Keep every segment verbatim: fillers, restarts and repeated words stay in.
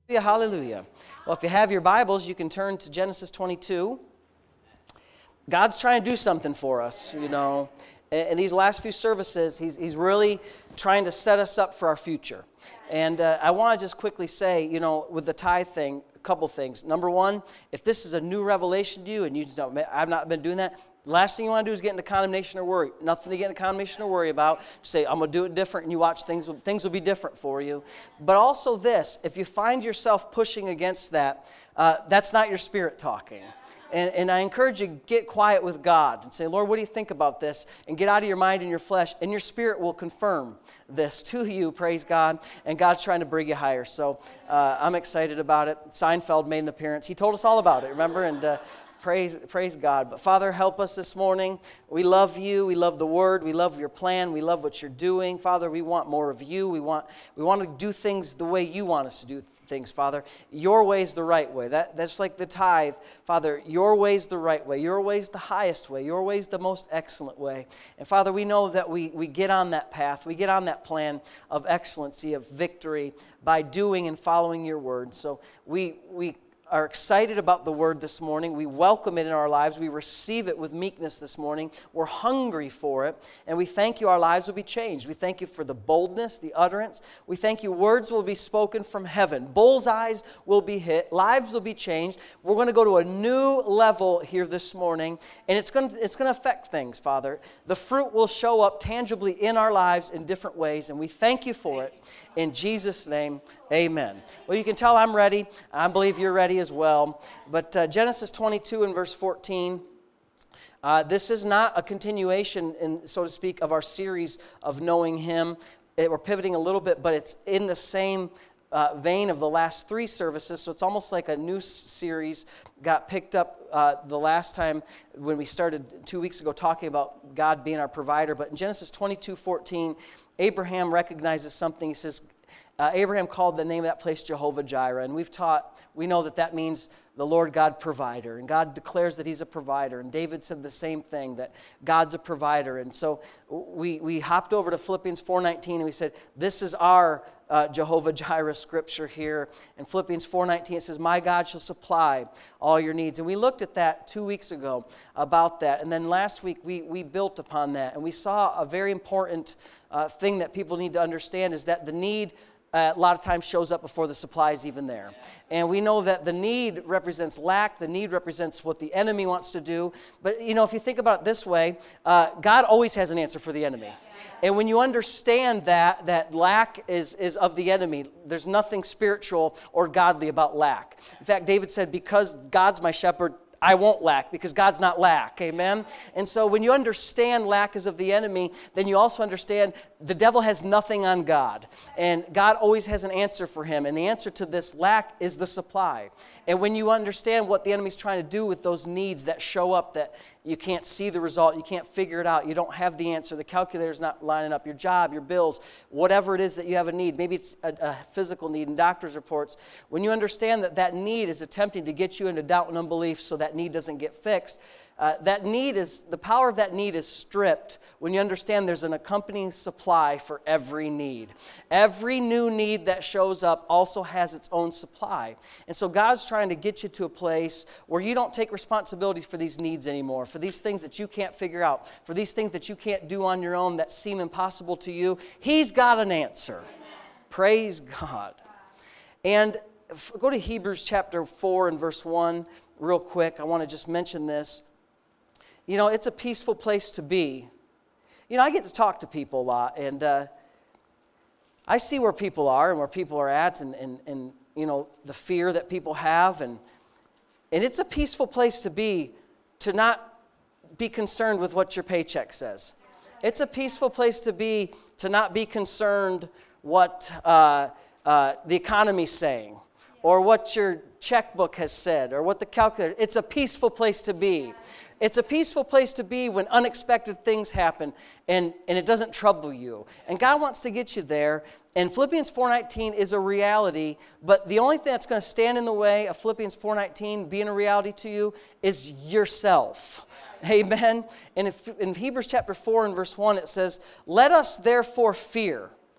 Hallelujah, hallelujah. Well, if you have your Bibles, you can turn to Genesis twenty-two. God's trying to do something for us, you know. In these last few services, he's, he's really trying to set us up for our future. And uh, I want to just quickly say, you know, with the tithe thing, a couple things. Number one, if this is a new revelation to you and you just don't, I've not been doing that, last thing you want to do is get into condemnation or worry. Nothing to get into condemnation or worry about. Just say, I'm going to do it different, and you watch things, things will be different for you. But also this, if you find yourself pushing against that, uh, that's not your spirit talking. And, and I encourage you, get quiet with God and say, Lord, what do you think about this? And get out of your mind and your flesh, and your spirit will confirm this to you, praise God. And God's trying to bring you higher. So uh, I'm excited about it. Seinfeld made an appearance. He told us all about it, remember? And uh, Praise, praise God. But Father, help us this morning. We love you. We love the Word. We love your plan. We love what you're doing. Father, we want more of you. We want we want to do things the way you want us to do things, Father. Your way is the right way. That, that's like the tithe. Father, your way is the right way. Your way is the highest way. Your way is the most excellent way. And Father, we know that we, we get on that path. We get on that plan of excellency, of victory, by doing and following your Word. So we we are excited about the Word this morning. We welcome it in our lives. We receive it with meekness this morning. We're hungry for it. And we thank you our lives will be changed. We thank you for the boldness, the utterance. We thank you words will be spoken from heaven. Bullseyes will be hit. Lives will be changed. We're going to go to a new level here this morning. And it's going to, it's going to affect things, Father. The fruit will show up tangibly in our lives in different ways. And we thank you for it. In Jesus' name, amen. Well, you can tell I'm ready. I believe you're ready as well. But uh, Genesis twenty-two and verse fourteen, uh, this is not a continuation, in, so to speak, of our series of knowing Him. It, we're pivoting a little bit, but it's in the same uh, vein of the last three services. So it's almost like a new series got picked up uh, the last time when we started two weeks ago talking about God being our provider. But in Genesis twenty-two fourteen, Abraham recognizes something. He says, uh, Abraham called the name of that place Jehovah Jireh. And we've taught, we know that that means the Lord God provider. And God declares that He's a provider. And David said the same thing, that God's a provider. And so we, we hopped over to Philippians four nineteen and we said, this is our Uh, Jehovah Jireh scripture here. In Philippians four nineteen, it says, my God shall supply all your needs. And we looked at that two weeks ago about that. And then last week, we, we built upon that. And we saw a very important uh, thing that people need to understand is that the need Uh, a lot of times shows up before the supply is even there. And we know that the need represents lack. The need represents what the enemy wants to do. But, you know, if you think about it this way, uh, God always has an answer for the enemy. And when you understand that, that lack is, is of the enemy, there's nothing spiritual or godly about lack. In fact, David said, because God's my shepherd, I won't lack, because God's not lack, amen? And so when you understand lack is of the enemy, then you also understand the devil has nothing on God. And God always has an answer for him. And the answer to this lack is the supply. And when you understand what the enemy's trying to do with those needs that show up, that you can't see the result, you can't figure it out, you don't have the answer, the calculator's not lining up, your job, your bills, whatever it is that you have a need, maybe it's a, a physical need in doctor's reports, when you understand that that need is attempting to get you into doubt and unbelief so that need doesn't get fixed, Uh, that need is, the power of that need is stripped when you understand there's an accompanying supply for every need. Every new need that shows up also has its own supply. And so God's trying to get you to a place where you don't take responsibility for these needs anymore, for these things that you can't figure out, for these things that you can't do on your own that seem impossible to you. He's got an answer. Amen. Praise God. And if, go to Hebrews chapter four and verse one real quick. I want to just mention this. You know, it's a peaceful place to be. You know, I get to talk to people a lot, and uh, I see where people are and where people are at, and, and, and you know, the fear that people have, and and it's a peaceful place to be, to not be concerned with what your paycheck says. It's a peaceful place to be, to not be concerned what uh, uh, the economy's saying, or what your checkbook has said, or what the calculator. It's a peaceful place to be. It's a peaceful place to be when unexpected things happen and, and it doesn't trouble you. And God wants to get you there. And Philippians four nineteen is a reality, but the only thing that's going to stand in the way of Philippians four nineteen being a reality to you is yourself. Amen? And if, in Hebrews chapter four and verse one it says, let us therefore fear,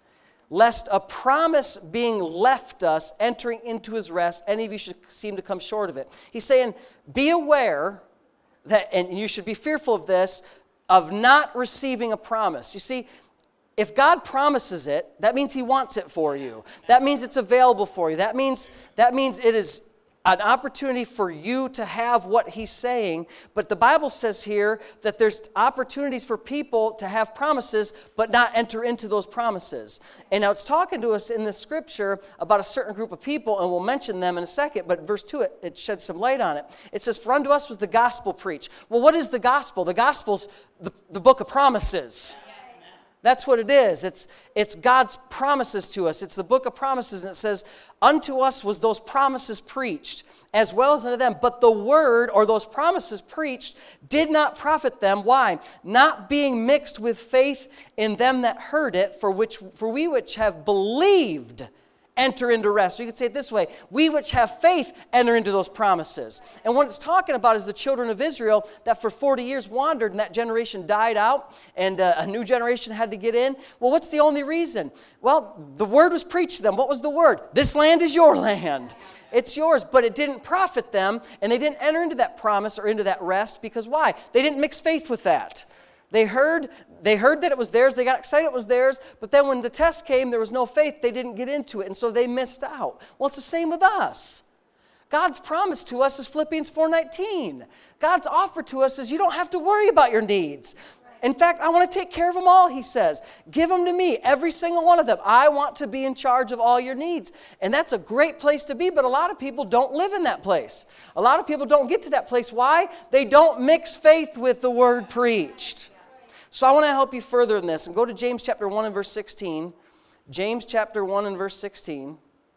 lest a promise being left us, entering into his rest, any of you should seem to come short of it. He's saying, be aware that, and you should be fearful of this, of not receiving a promise. You see, if God promises it, that means he wants it for you. That means it's available for you. That means, that means it is an opportunity for you to have what he's saying. But the Bible says here that there's opportunities for people to have promises but not enter into those promises. And now it's talking to us in the scripture about a certain group of people, and we'll mention them in a second, but verse two, it, it sheds some light on it. It says, for unto us was the gospel preached. Well, what is the gospel? The gospel's the, the book of promises. That's what it is. It's, it's God's promises to us. It's the book of promises, and it says, unto us was those promises preached, as well as unto them. But the word, or those promises preached, did not profit them. Why? Not being mixed with faith in them that heard it, for which for we which have believed enter into rest. Or you could say it this way, we which have faith enter into those promises. And what it's talking about is the children of Israel that for forty years wandered, and that generation died out, and uh, a new generation had to get in. Well, what's the only reason? Well, the word was preached to them. What was the word? This land is your land. It's yours, but it didn't profit them, and they didn't enter into that promise or into that rest, because why? They didn't mix faith with that. They heard, they heard that it was theirs. They got excited it was theirs. But then when the test came, there was no faith. They didn't get into it. And so they missed out. Well, it's the same with us. God's promise to us is Philippians four nineteen. God's offer to us is you don't have to worry about your needs. In fact, I want to take care of them all, he says. Give them to me, every single one of them. I want to be in charge of all your needs. And that's a great place to be, but a lot of people don't live in that place. A lot of people don't get to that place. Why? They don't mix faith with the word preached. So I want to help you further in this, and go to James chapter one and verse sixteen. James chapter one and verse sixteen.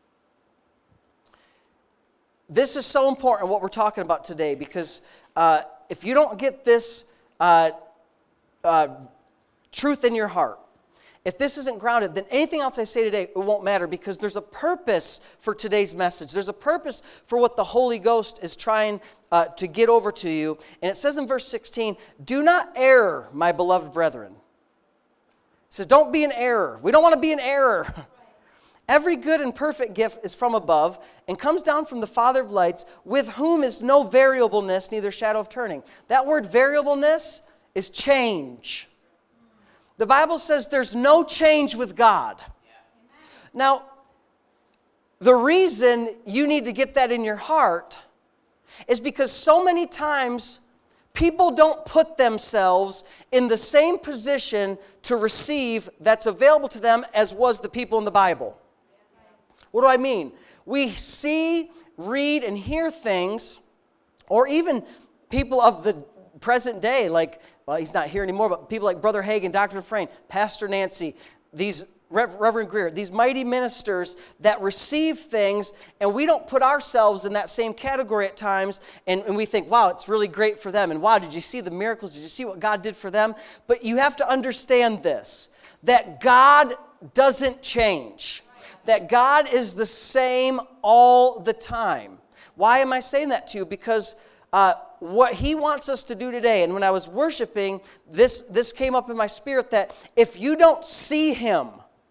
This is so important, what we're talking about today, because uh, if you don't get this uh, uh, truth in your heart, if this isn't grounded, then anything else I say today, it won't matter, because there's a purpose for today's message. There's a purpose for what the Holy Ghost is trying uh, to get over to you. And it says in verse sixteen, do not err, my beloved brethren. It says, don't be in error. We don't want to be in error. Every good and perfect gift is from above and comes down from the Father of lights, with whom is no variableness, neither shadow of turning. That word variableness is change. The Bible says there's no change with God. Now, the reason you need to get that in your heart is because so many times people don't put themselves in the same position to receive that's available to them as was the people in the Bible. What do I mean? We see, read, and hear things, or even people of the present day, like, well, he's not here anymore, but people like Brother Hagin, Doctor Dufresne, Pastor Nancy, these Rev- Reverend Greer, these mighty ministers that receive things, and we don't put ourselves in that same category at times, and, and we think, wow, it's really great for them, and wow, did you see the miracles? Did you see what God did for them? But you have to understand this, that God doesn't change, that God is the same all the time. Why am I saying that to you? Because Uh, what he wants us to do today, and when I was worshiping, this, this came up in my spirit, that if you don't see him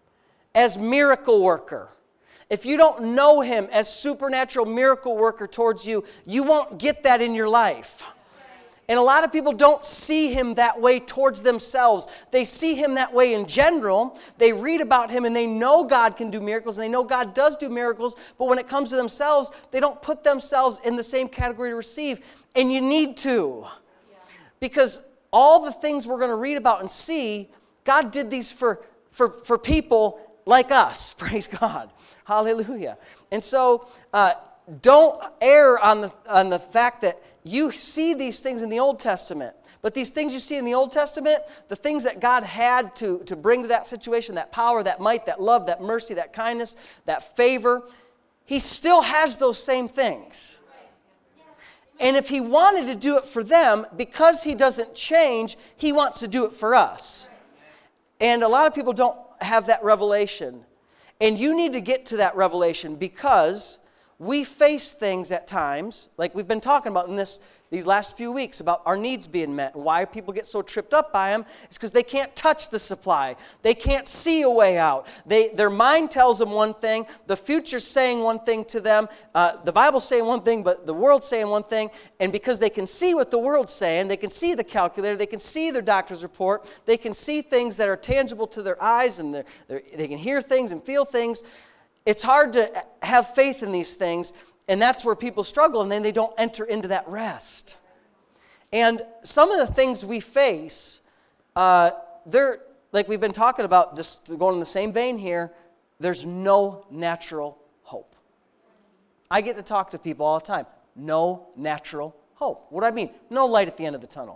as miracle worker, if you don't know him as supernatural miracle worker towards you, you won't get that in your life. And a lot of people don't see him that way towards themselves. They see him that way in general. They read about him and they know God can do miracles and they know God does do miracles. But when it comes to themselves, they don't put themselves in the same category to receive. And you need to. Because all the things we're going to read about and see, God did these for, for, for people like us. Praise God. Hallelujah. And so uh, don't err on the, on the fact that you see these things in the Old Testament. But these things you see in the Old Testament, the things that God had to, to bring to that situation, that power, that might, that love, that mercy, that kindness, that favor, he still has those same things. And if he wanted to do it for them, because he doesn't change, he wants to do it for us. And a lot of people don't have that revelation. And you need to get to that revelation, because we face things at times, like we've been talking about in this these last few weeks, about our needs being met and why people get so tripped up by them. It's because they can't touch the supply. They can't see a way out. They, their mind tells them one thing. The future's saying one thing to them. Uh, the Bible's saying one thing, but the world's saying one thing. And because they can see what the world's saying, they can see the calculator, they can see their doctor's report, they can see things that are tangible to their eyes, and they're, they're, they can hear things and feel things. It's hard to have faith in these things, and that's where people struggle, and then they don't enter into that rest. And some of the things we face, uh, they're, like we've been talking about, just going in the same vein here, there's no natural hope. I get to talk to people all the time. No natural hope. What do I mean? No light at the end of the tunnel.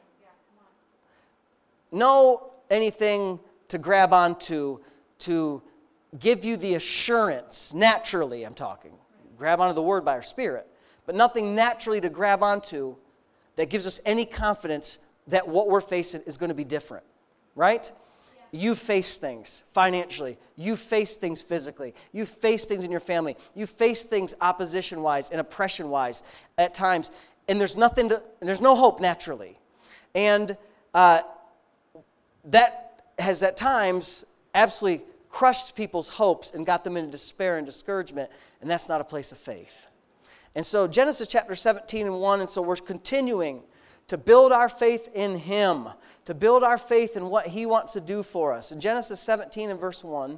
No anything to grab onto to give you the assurance, naturally I'm talking, grab onto the Word by our Spirit, but nothing naturally to grab onto that gives us any confidence that what we're facing is going to be different, right? Yeah. You face things financially. You face things physically. You face things in your family. You face things opposition-wise and oppression-wise at times, and there's nothing to, there's no hope naturally. And uh, that has at times absolutely crushed people's hopes and got them into despair and discouragement, and that's not a place of faith. And so Genesis chapter seventeen and one, and so we're continuing to build our faith in Him, to build our faith in what He wants to do for us. In Genesis seventeen and verse one,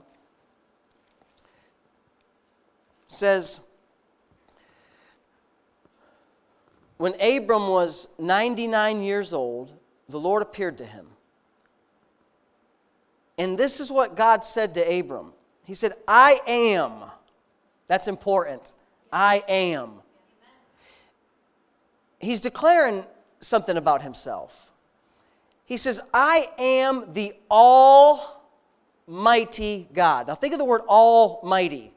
says, when Abram was ninety-nine years old, the Lord appeared to him. And this is what God said to Abram. He said, I am. That's important. I am. He's declaring something about himself. He says, I am the Almighty God. Now think of the word Almighty.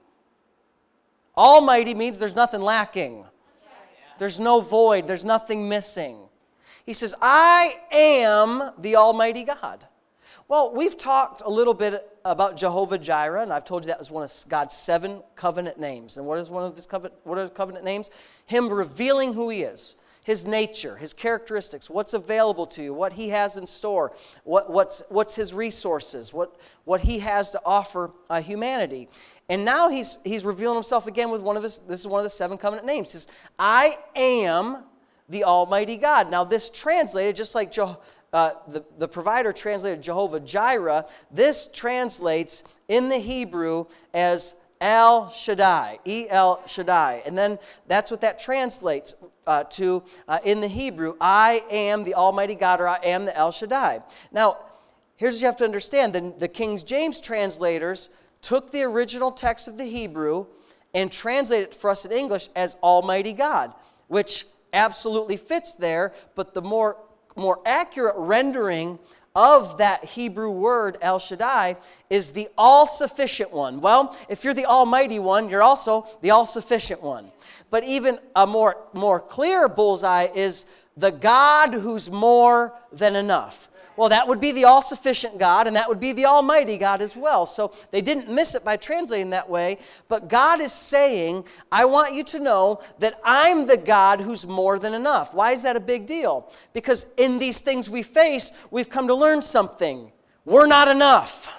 Almighty means there's nothing lacking. There's no void. There's nothing missing. He says, I am the Almighty God. Well, we've talked a little bit about Jehovah Jireh, and I've told you that was one of God's seven covenant names. And what is one of his covenant, what are the covenant names? Him revealing who He is, His nature, His characteristics, what's available to you, what He has in store, what, what's, what's His resources, what, what He has to offer uh, humanity. And now he's, he's revealing Himself again with one of His, this is one of the seven covenant names. He says, I am the Almighty God. Now this translated, just like Jehovah, Uh, the, the provider translated Jehovah Jireh, this translates in the Hebrew as El Shaddai, E El Shaddai. And then that's what that translates uh, to uh, in the Hebrew. I am the Almighty God, or I am the El Shaddai. Now, here's what you have to understand. The, the King James translators took the original text of the Hebrew and translated it for us in English as Almighty God, which absolutely fits there, but the more more accurate rendering of that Hebrew word, El Shaddai, is the all-sufficient one. Well, if you're the almighty one, you're also the all-sufficient one. But even a more, more clear bullseye is the God who's more than enough. Well, that would be the all-sufficient God, and that would be the almighty God as well. So they didn't miss it by translating that way. But God is saying, I want you to know that I'm the God who's more than enough. Why is that a big deal? Because in these things we face, we've come to learn something. We're not enough.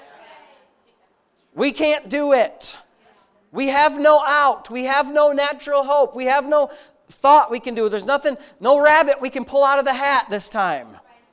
We can't do it. We have no out. We have no natural hope. We have no thought we can do. There's nothing, no rabbit we can pull out of the hat this time.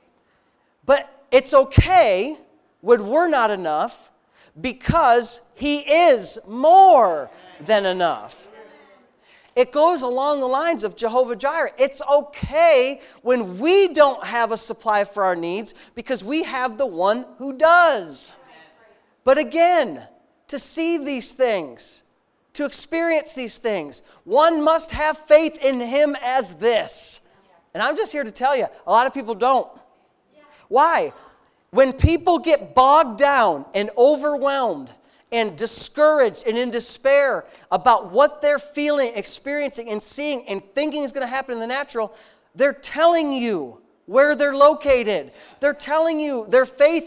But it's okay when we're not enough, because He is more than enough. It goes along the lines of Jehovah Jireh. It's okay when we don't have a supply for our needs, because we have the one who does. But again, to see these things, to experience these things, one must have faith in Him as this. And I'm just here to tell you, a lot of people don't. Why? When people get bogged down and overwhelmed and discouraged and in despair about what they're feeling, experiencing, and seeing and thinking is going to happen in the natural, they're telling you where they're located. They're telling you their faith,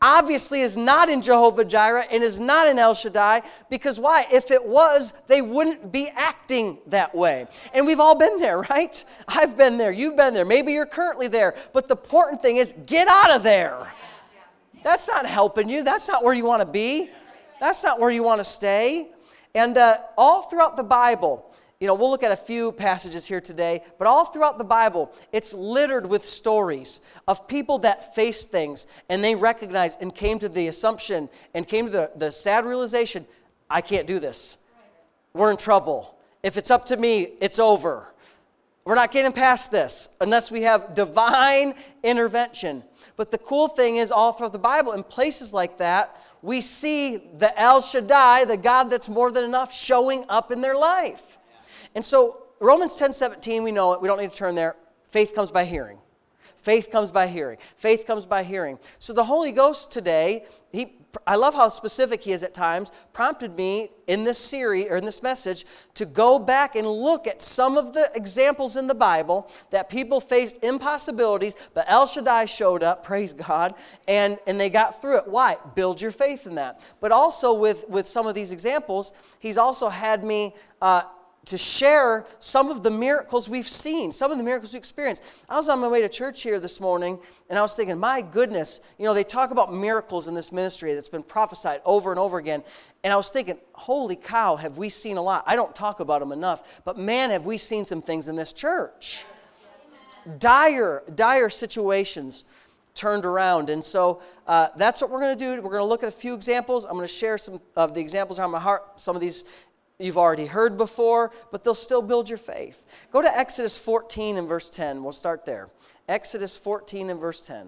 obviously is not in Jehovah Jireh and is not in El Shaddai, because why? If it was, they wouldn't be acting that way. And we've all been there, right? I've been there. You've been there. Maybe you're currently there. But the important thing is, get out of there. That's not helping you. That's not where you want to be. That's not where you want to stay. And uh, all throughout the Bible, you know, we'll look at a few passages here today, but all throughout the Bible, it's littered with stories of people that faced things, and they recognized and came to the assumption and came to the, the sad realization, I can't do this. We're in trouble. If it's up to me, it's over. We're not getting past this unless we have divine intervention. But the cool thing is, all throughout the Bible, in places like that, we see the El Shaddai, the God that's more than enough, showing up in their life. And so Romans ten seventeen, we know it. We don't need to turn there. Faith comes by hearing. Faith comes by hearing. Faith comes by hearing. So the Holy Ghost today, he, I love how specific he is at times, prompted me in this series, or in this message, to go back and look at some of the examples in the Bible that people faced impossibilities, but El Shaddai showed up, praise God, and, and they got through it. Why? Build your faith in that. But also with, with some of these examples, he's also had me uh, to share some of the miracles we've seen, some of the miracles we experienced. I was on my way to church here this morning, and I was thinking, my goodness, you know, they talk about miracles in this ministry that's been prophesied over and over again, and I was thinking, holy cow, have we seen a lot. I don't talk about them enough, but man, have we seen some things in this church. Dire, dire situations turned around, and so uh, that's what we're going to do. We're going to look at a few examples. I'm going to share some of the examples on my heart, some of these you've already heard before, but they'll still build your faith. Go to Exodus fourteen and verse ten. We'll start there. Exodus fourteen and verse ten.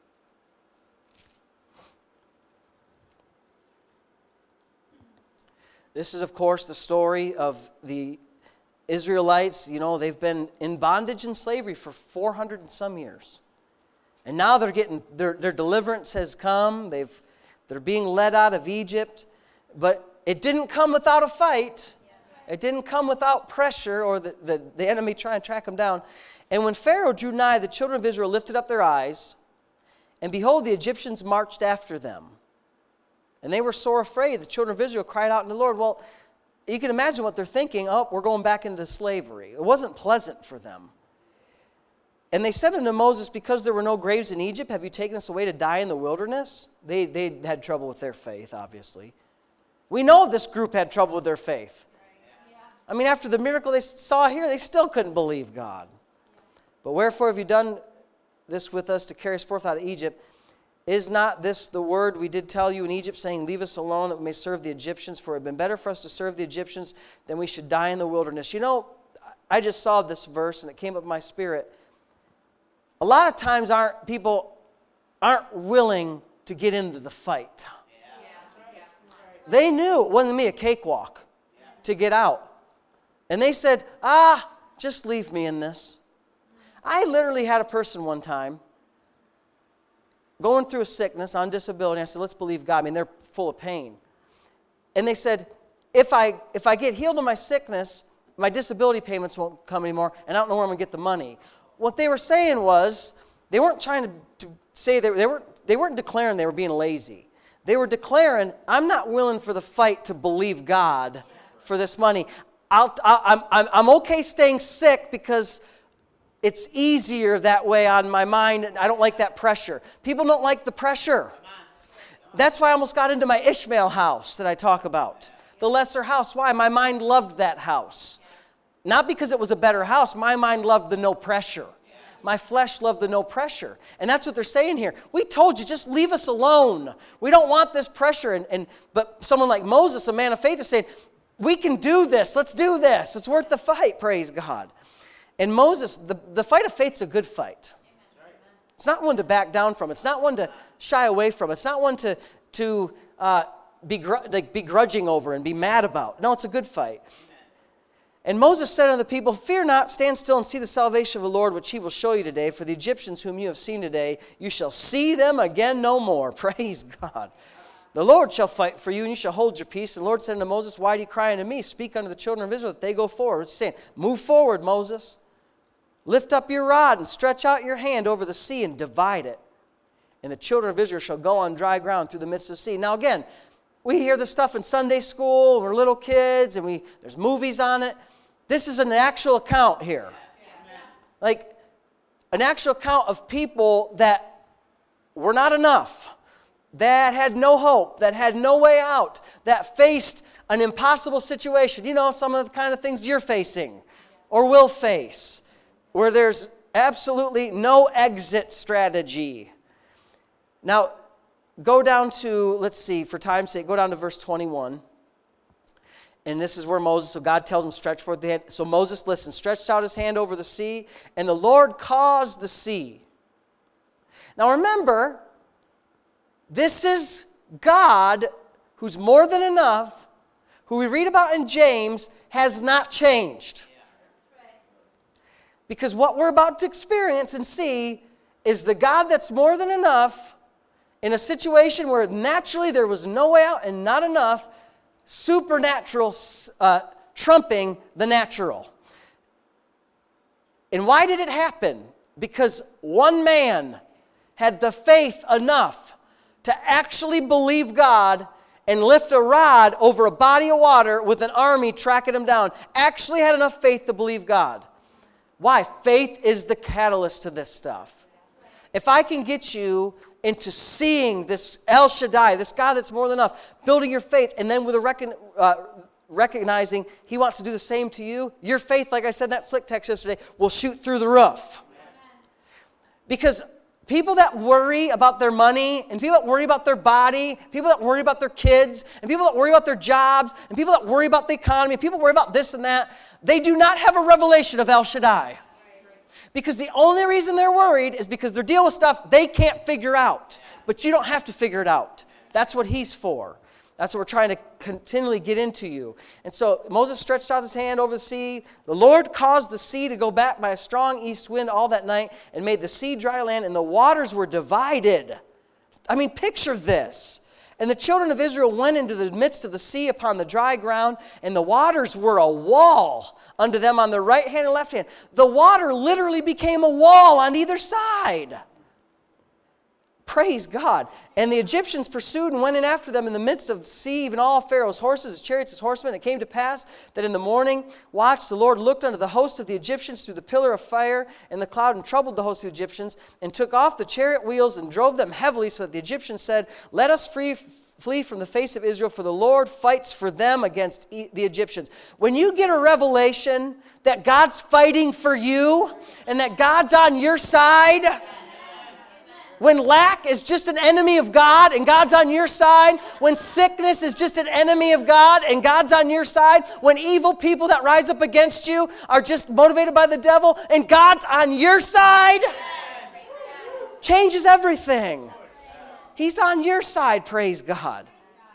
This is, of course, the story of the Israelites. You know, they've been in bondage and slavery for four hundred and some years. And now they're getting, their, their deliverance has come. They've, they're being led out of Egypt. But it didn't come without a fight. It didn't come without pressure or the, the, the enemy trying to track them down. And when Pharaoh drew nigh, the children of Israel lifted up their eyes, and behold, the Egyptians marched after them. And they were sore afraid. The children of Israel cried out unto the Lord. Well, you can imagine what they're thinking. Oh, we're going back into slavery. It wasn't pleasant for them. And they said unto Moses, because there were no graves in Egypt, have you taken us away to die in the wilderness? They, they had trouble with their faith, obviously. We know this group had trouble with their faith. I mean, after the miracle they saw here, they still couldn't believe God. But wherefore have you done this with us to carry us forth out of Egypt? Is not this the word we did tell you in Egypt, saying, leave us alone that we may serve the Egyptians? For it had been better for us to serve the Egyptians than we should die in the wilderness. You know, I just saw this verse and it came up in my spirit. A lot of times aren't people aren't willing to get into the fight. They knew it wasn't me a cakewalk to get out. And they said, ah, just leave me in this. I literally had a person one time going through a sickness on disability. I said, let's believe God. I mean, they're full of pain. And they said, if I if I get healed of my sickness, my disability payments won't come anymore, and I don't know where I'm going to get the money. What they were saying was, they weren't trying to, to say, they, they, weren't, they weren't declaring they were being lazy. They were declaring, I'm not willing for the fight to believe God for this money. I'll, I'm, I'm, I'm okay staying sick because it's easier that way on my mind. I don't like that pressure. People don't like the pressure. That's why I almost got into my Ishmael house that I talk about. The lesser house. Why? My mind loved that house. Not because it was a better house. My mind loved the no pressure. My flesh loved the no pressure. And that's what they're saying here. We told you, just leave us alone. We don't want this pressure. And, and But someone like Moses, a man of faith, is saying, we can do this. Let's do this. It's worth the fight, praise God. And Moses, the, the fight of faith is a good fight. It's not one to back down from. It's not one to shy away from. It's not one to, to uh, begr- like begrudging over and be mad about. No, it's a good fight. And Moses said unto the people, fear not, stand still and see the salvation of the Lord, which he will show you today. For the Egyptians whom you have seen today, you shall see them again no more. Praise God. The Lord shall fight for you, and you shall hold your peace. And the Lord said unto Moses, why do you cry unto me? Speak unto the children of Israel that they go forward. It's saying, move forward, Moses. Lift up your rod and stretch out your hand over the sea and divide it. and the children of Israel shall go on dry ground through the midst of the sea. Now again, we hear this stuff in Sunday school, we're little kids, and we there's movies on it. This is an actual account here. Like, an actual account of people that were not enough, that had no hope, that had no way out, that faced an impossible situation. You know, some of the kind of things you're facing or will face, where there's absolutely no exit strategy. Now, go down to, let's see, for time's sake, go down to verse twenty-one. And this is where Moses, so God tells him, stretch forth the hand. So Moses, listen, stretched out his hand over the sea, and the Lord caused the sea. Now remember, this is God, who's more than enough, who we read about in James, has not changed. Because what we're about to experience and see is the God that's more than enough in a situation where naturally there was no way out and not enough, supernatural uh, trumping the natural. And why did it happen? Because one man had the faith enough to actually believe God and lift a rod over a body of water with an army tracking him down. Actually had enough faith to believe God. Why? Faith is the catalyst to this stuff. If I can get you into seeing this El Shaddai, this God that's more than enough, building your faith, and then with a recon, uh, recognizing He wants to do the same to you, your faith, like I said in that slick text yesterday, will shoot through the roof. Because people that worry about their money, and people that worry about their body, people that worry about their kids, and people that worry about their jobs, and people that worry about the economy, and people that worry about this and that, they do not have a revelation of El Shaddai. Because the only reason they're worried is because they're dealing with stuff they can't figure out. But you don't have to figure it out. That's what He's for. That's what we're trying to continually get into you. And so Moses stretched out his hand over the sea. The Lord caused the sea to go back by a strong east wind all that night and made the sea dry land, and the waters were divided. I mean, picture this. And the children of Israel went into the midst of the sea upon the dry ground, and the waters were a wall unto them on the right hand and left hand. The water literally became a wall on either side. Praise God. And the Egyptians pursued and went in after them in the midst of the sea, even all Pharaoh's horses, his chariots, his horsemen. It came to pass that in the morning watch the Lord looked unto the host of the Egyptians through the pillar of fire and the cloud, and troubled the host of the Egyptians, and took off the chariot wheels and drove them heavily, so that the Egyptians said, let us free, flee from the face of Israel, for the Lord fights for them against e- the Egyptians. When you get a revelation that God's fighting for you and that God's on your side, when lack is just an enemy of God and God's on your side, when sickness is just an enemy of God and God's on your side, when evil people that rise up against you are just motivated by the devil and God's on your side, changes everything. He's on your side, praise God.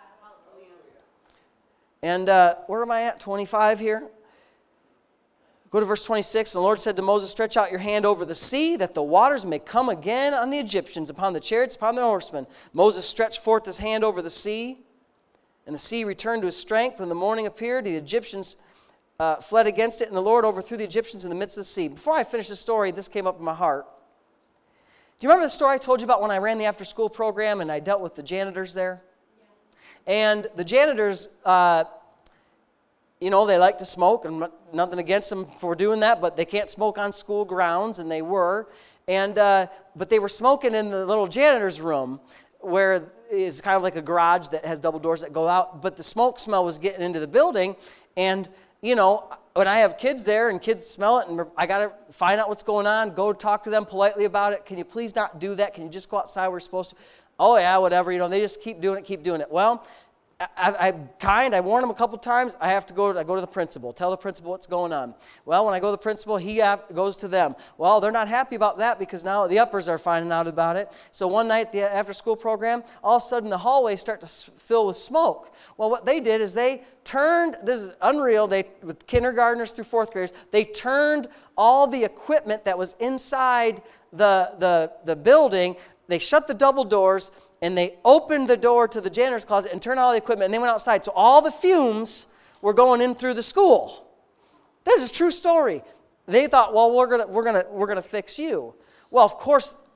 And uh, where am I at? twenty-five here. Go to verse twenty-six. The Lord said to Moses, stretch out your hand over the sea, that the waters may come again on the Egyptians, upon the chariots, upon the horsemen. Moses stretched forth his hand over the sea, and the sea returned to his strength. When the morning appeared, the Egyptians uh, fled against it, and the Lord overthrew the Egyptians in the midst of the sea. Before I finish the story, this came up in my heart. Do you remember the story I told you about when I ran the after-school program and I dealt with the janitors there? And the janitors, uh, you know, they like to smoke, and nothing against them for doing that, but they can't smoke on school grounds, and they were. And uh, but they were smoking in the little janitor's room, where is kind of like a garage that has double doors that go out. But the smoke smell was getting into the building, and you know, when I have kids there and kids smell it, and I got to find out what's going on, go talk to them politely about it. Can you please not do that? Can you just go outside where you're supposed to? Oh yeah, whatever. You know, they just keep doing it, keep doing it. Well, I, I'm kind. I warned him a couple times. I have to go. I go to the principal. Tell the principal what's going on. Well, when I go to the principal, he have, goes to them. Well, they're not happy about that because now the uppers are finding out about it. So one night, the after-school program, all of a sudden the hallways start to fill with smoke. Well, what they did is they turned. This is unreal. They with kindergartners through fourth graders, they turned all the equipment that was inside the the the building. They shut the double doors. And they opened the door to the janitor's closet and turned on all the equipment, and they went outside. So all the fumes were going in through the school. This is a true story. They thought, well, we're gonna we're gonna we're gonna fix you. Well, of course,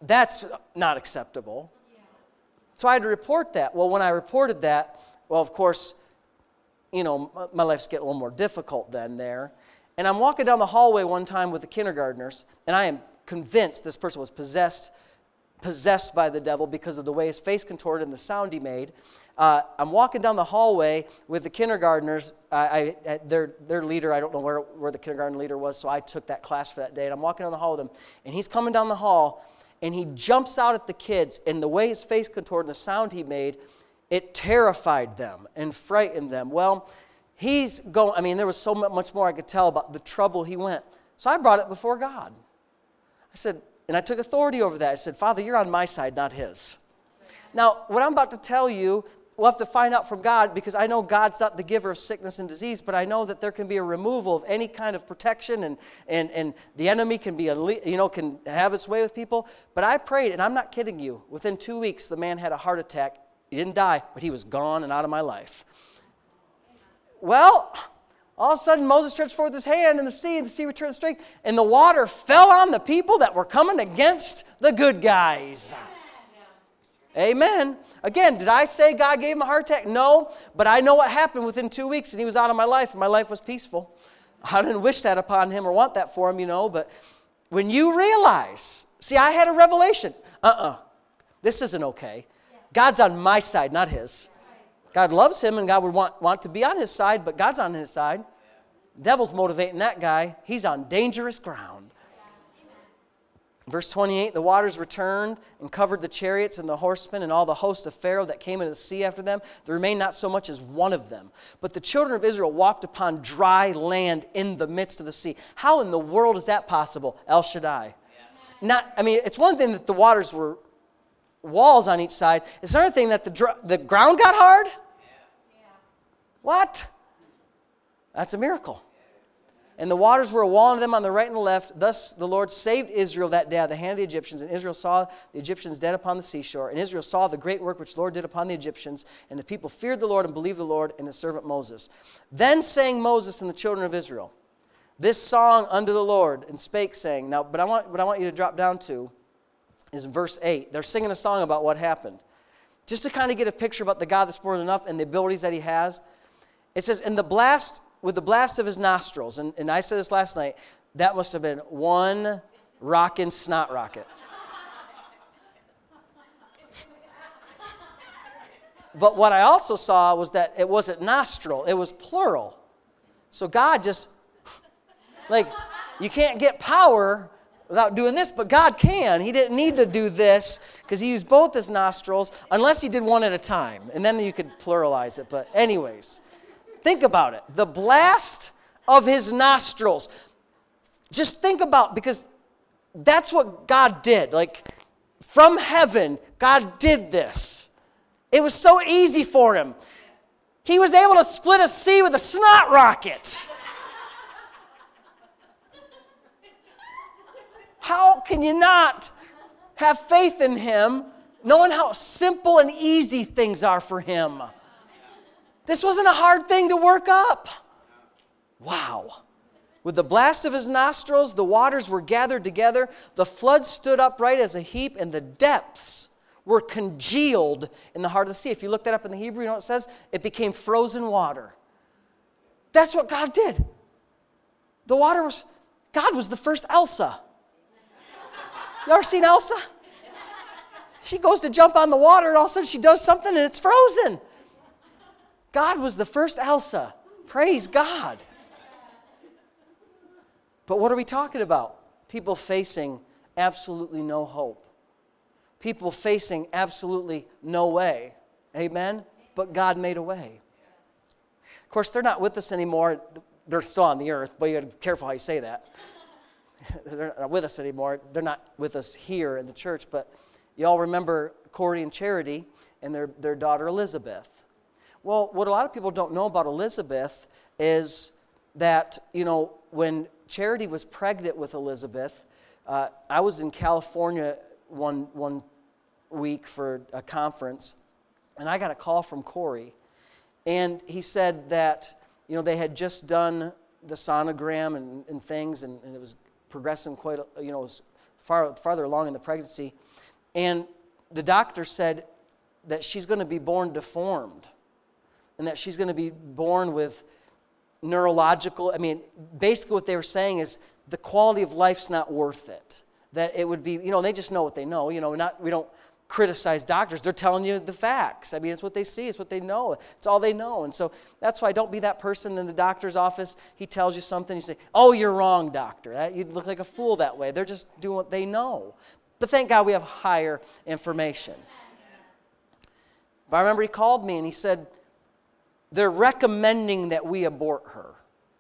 That's not acceptable. So I had to report that. Well, when I reported that, well, of course, you know, my life's getting a little more difficult then there. And I'm walking down the hallway one time with the kindergartners, and I am convinced this person was possessed possessed by the devil because of the way his face contorted and the sound he made. Uh, I'm walking down the hallway with the kindergartners. I, I, their, their leader, I don't know where, where the kindergarten leader was, so I took that class for that day. And I'm walking down the hall with him, and he's coming down the hall, and he jumps out at the kids, and the way his face contorted and the sound he made, it terrified them and frightened them. Well, he's going, I mean, there was so much more I could tell about the trouble he went. So I brought it before God. I said, and I took authority over that. I said, Father, you're on my side, not his. Now, what I'm about to tell you, we'll have to find out from God, because I know God's not the giver of sickness and disease, but I know that there can be a removal of any kind of protection, and and, and the enemy can be, you know, can have its way with people. But I prayed, and I'm not kidding you, within two weeks, the man had a heart attack. He didn't die, but he was gone and out of my life. Well, all of a sudden, Moses stretched forth his hand in the sea, and the sea returned strength, and the water fell on the people that were coming against the good guys. Amen. Again, did I say God gave him a heart attack? No, but I know what happened within two weeks, and he was out of my life, and my life was peaceful. I didn't wish that upon him or want that for him, you know, but when you realize, see, I had a revelation. Uh-uh, this isn't okay. God's on my side, not his. God loves him, and God would want, want to be on his side, but God's on his side. The devil's motivating that guy. He's on dangerous ground. Verse twenty-eight, the waters returned and covered the chariots and the horsemen and all the host of Pharaoh that came into the sea after them. There remained not so much as one of them. But the children of Israel walked upon dry land in the midst of the sea. How in the world is that possible? El Shaddai. Not, I mean, it's one thing that the waters were walls on each side. It's another thing that the, dr- the ground got hard. What? That's a miracle. And the waters were a wall unto them on the right and the left. Thus the Lord saved Israel that day out of the hand of the Egyptians. And Israel saw the Egyptians dead upon the seashore. And Israel saw the great work which the Lord did upon the Egyptians. And the people feared the Lord and believed the Lord and his servant Moses. Then sang Moses and the children of Israel this song unto the Lord, and spake, saying. Now, but I want what I want you to drop down to is verse eight. They're singing a song about what happened. Just to kind of get a picture about the God that's more than enough and the abilities that he has. It says, in the blast, with the blast of his nostrils, and, and I said this last night, that must have been one rockin' snot rocket. But what I also saw was that it wasn't nostril, it was plural. So God just, like, you can't get power without doing this, but God can. He didn't need to do this because he used both his nostrils, unless he did one at a time, and then you could pluralize it. But anyways, think about it. The blast of his nostrils. Just think about, because that's what God did. Like, from heaven, God did this. It was so easy for him. He was able to split a sea with a snot rocket. How can you not have faith in him, knowing how simple and easy things are for him? This wasn't a hard thing to work up. Wow. With the blast of his nostrils, the waters were gathered together. The flood stood upright as a heap, and the depths were congealed in the heart of the sea. If you look that up in the Hebrew, you know what it says? It became frozen water. That's what God did. The water was, God was the first Elsa. You ever seen Elsa? She goes to jump on the water, and all of a sudden she does something, and it's frozen. God was the first Elsa. Praise God. But what are we talking about? People facing absolutely no hope. People facing absolutely no way. Amen? But God made a way. Of course, they're not with us anymore. They're still on the earth, but you got to be careful how you say that. They're not with us anymore. They're not with us here in the church, but you all remember Corey and Charity and their, their daughter Elizabeth. Well, what a lot of people don't know about Elizabeth is that, you know, when Charity was pregnant with Elizabeth, uh, I was in California one one week for a conference, and I got a call from Corey, and he said that, you know, they had just done the sonogram and, and things, and, and it was progressing quite, you know, it was far farther along in the pregnancy, and the doctor said that she's going to be born deformed, and that she's going to be born with neurological, I mean, basically what they were saying is the quality of life's not worth it. That it would be, you know, they just know what they know. You know, not we don't criticize doctors. They're telling you the facts. I mean, it's what they see. It's what they know. It's all they know. And so that's why don't be that person in the doctor's office. He tells you something. You say, oh, you're wrong, doctor. That, you'd look like a fool that way. They're just doing what they know. But thank God we have higher information. But I remember he called me and he said, they're recommending that we abort her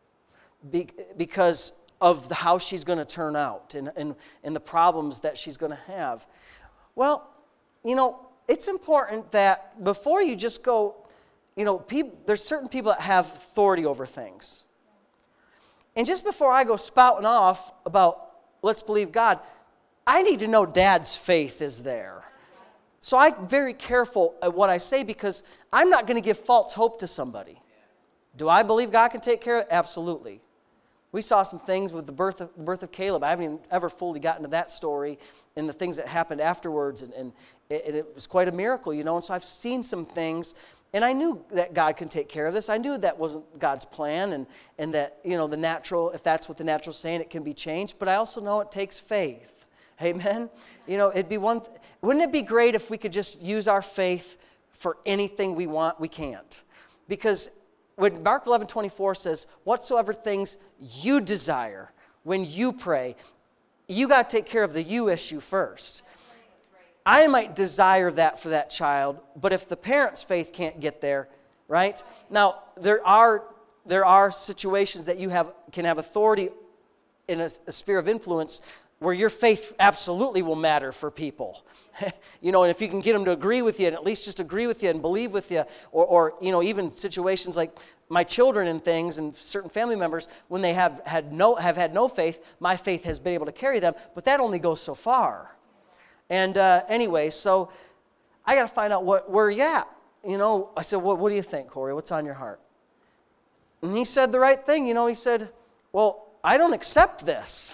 because of the, how she's going to turn out and, and, and the problems that she's going to have. Well, you know, it's important that before you just go, you know, people, there's certain people that have authority over things. And just before I go spouting off about let's believe God, I need to know Dad's faith is there. So I'm very careful at what I say because I'm not going to give false hope to somebody. Do I believe God can take care of it? Absolutely. We saw some things with the birth of, the birth of Caleb. I haven't even ever fully gotten to that story and the things that happened afterwards. And, and it, it was quite a miracle, you know. And so I've seen some things, and I knew that God can take care of this. I knew that wasn't God's plan and, and that, you know, the natural, if that's what the natural's saying, it can be changed. But I also know it takes faith. Amen? You know, it'd be one... Wouldn't it be great if we could just use our faith for anything we want? We can't. Because when Mark eleven twenty-four says, whatsoever things you desire when you pray, you got to take care of the you issue first. I might desire that for that child, but if the parent's faith can't get there, right? Now, there are there are situations that you have can have authority in a, a sphere of influence where your faith absolutely will matter for people. You know, and if you can get them to agree with you and at least just agree with you and believe with you, or, or you know, even situations like my children and things and certain family members, when they have had no have had no faith, my faith has been able to carry them, but that only goes so far. And uh, anyway, so I got to find out what where you at. You know, I said, what, what do you think, Corey? What's on your heart? And he said the right thing. You know, he said, well, I don't accept this.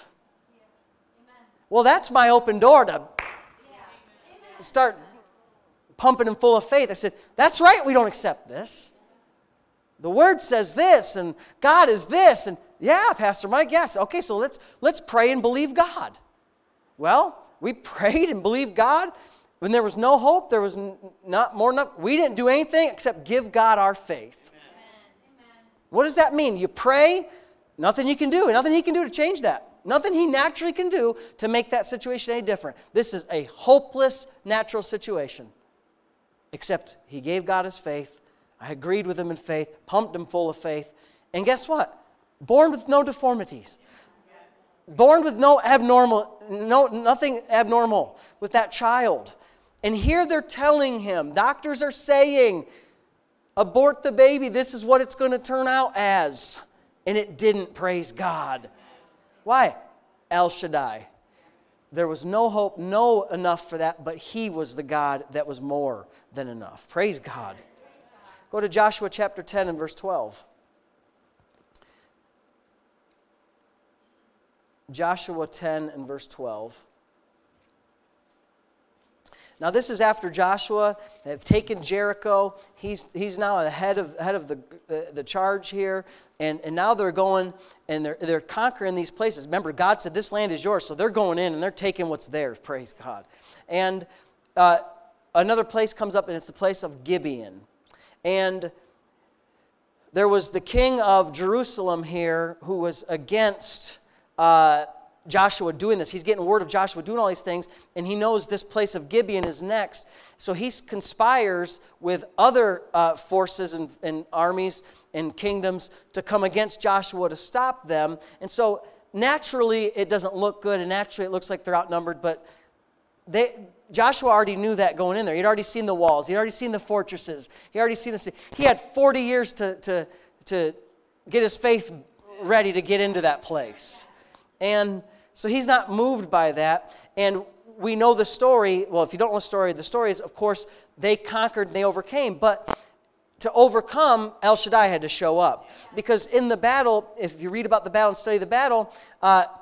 Well, that's my open door to start pumping him full of faith. I said, that's right, we don't accept this. The Word says this, and God is this, and yeah, Pastor Mike, yes. Okay, so let's let's pray and believe God. Well, we prayed and believed God. When there was no hope, there was not more enough. We didn't do anything except give God our faith. Amen. What does that mean? You pray, nothing you can do, nothing He can do to change that. Nothing He naturally can do to make that situation any different. This is a hopeless natural situation. Except He gave God His faith. I agreed with Him in faith, pumped Him full of faith. And guess what? Born with no deformities. Born with no abnormal, no nothing abnormal with that child. And here they're telling him, doctors are saying, abort the baby, this is what it's going to turn out as. And it didn't, praise God. Why? El Shaddai. There was no hope, no enough for that, but He was the God that was more than enough. Praise God. Go to Joshua chapter ten and verse twelve. Joshua ten and verse twelve. Now this is after Joshua. They've taken Jericho. He's he's now the head of head of the the, the charge here, and, and now they're going and they're they're conquering these places. Remember, God said this land is yours, so they're going in and they're taking what's theirs. Praise God. And uh, another place comes up, and it's the place of Gibeon, and there was the king of Jerusalem here who was against Uh, Joshua doing this. He's getting word of Joshua doing all these things, and he knows this place of Gibeon is next. So he conspires with other uh, forces and, and armies and kingdoms to come against Joshua to stop them. And so naturally it doesn't look good, and naturally it looks like they're outnumbered, but they, Joshua already knew that going in there. He'd already seen the walls. He'd already seen the fortresses. He'd already seen the city. He had forty years to, to, to get his faith ready to get into that place. And so he's not moved by that. And we know the story. Well, if you don't know the story, the story is, of course, they conquered and they overcame. But to overcome, El Shaddai had to show up. Because in the battle, if you read about the battle and study the battle, uh,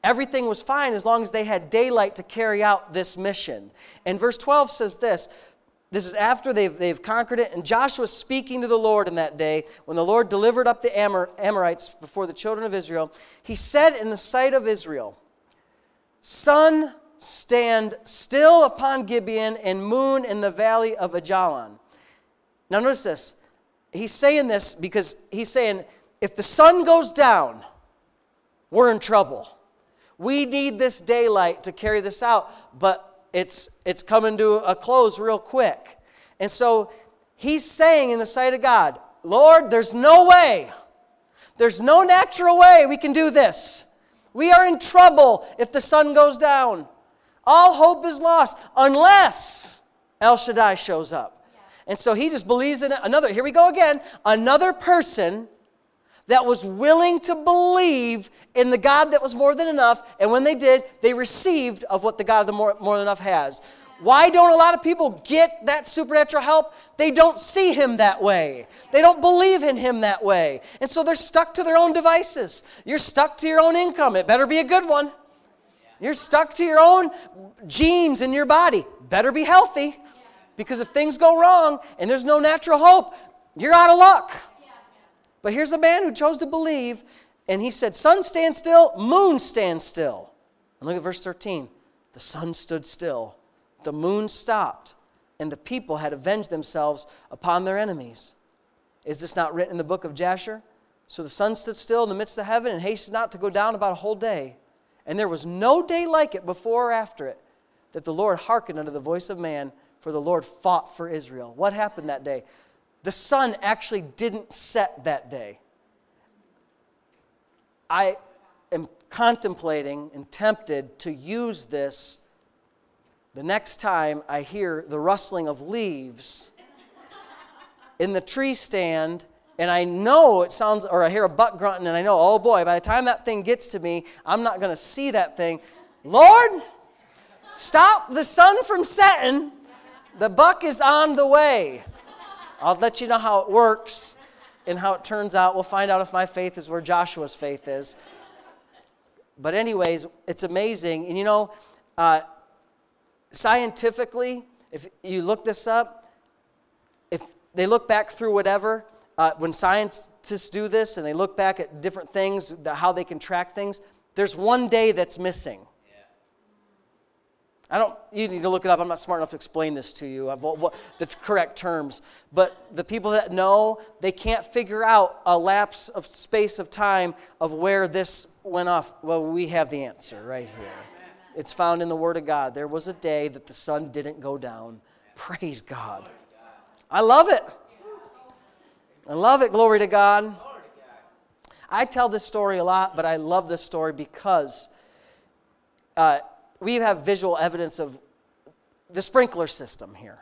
Everything was fine as long as they had daylight to carry out this mission. And verse twelve says this. This is after they've, they've conquered it. And Joshua speaking to the Lord in that day, when the Lord delivered up the Amor, Amorites before the children of Israel, he said in the sight of Israel, sun, stand still upon Gibeon, and moon in the valley of Ajalon. Now notice this. He's saying this because he's saying, if the sun goes down, we're in trouble. We need this daylight to carry this out, but it's it's coming to a close real quick. And so he's saying in the sight of God, Lord, there's no way, there's no natural way we can do this. We are in trouble if the sun goes down. All hope is lost unless El Shaddai shows up. And so he just believes in it. Another, here we go again, another person that was willing to believe in the God that was more than enough, and when they did, they received of what the God of the more, more than enough has. Why don't a lot of people get that supernatural help? They don't see Him that way. They don't believe in Him that way. And so they're stuck to their own devices. You're stuck to your own income. It better be a good one. You're stuck to your own genes in your body. Better be healthy, because if things go wrong and there's no natural hope, you're out of luck. But here's a man who chose to believe, and he said, sun stand still, moon stand still. And look at verse thirteen. The sun stood still, the moon stopped, and the people had avenged themselves upon their enemies. Is this not written in the book of Jasher? So the sun stood still in the midst of heaven and hasted not to go down about a whole day. And there was no day like it before or after it, that the Lord hearkened unto the voice of man, for the Lord fought for Israel. What happened that day? The sun actually didn't set that day. I am contemplating and tempted to use this the next time I hear the rustling of leaves in the tree stand, and I know it sounds, or I hear a buck grunting, and I know, oh boy, by the time that thing gets to me, I'm not going to see that thing. Lord, stop the sun from setting. The buck is on the way. I'll let you know how it works and how it turns out. We'll find out if my faith is where Joshua's faith is. But anyways, it's amazing. And you know, uh, scientifically, if you look this up, if they look back through whatever, uh, when scientists do this and they look back at different things, the, how they can track things, there's one day that's missing. I don't, you need to look it up. I'm not smart enough to explain this to you, I've, what, the correct terms. But the people that know, they can't figure out a lapse of space of time of where this went off. Well, we have the answer right here. It's found in the Word of God. There was a day that the sun didn't go down. Praise God. I love it. I love it. Glory to God. I tell this story a lot, but I love this story because uh, we have visual evidence of the sprinkler system here.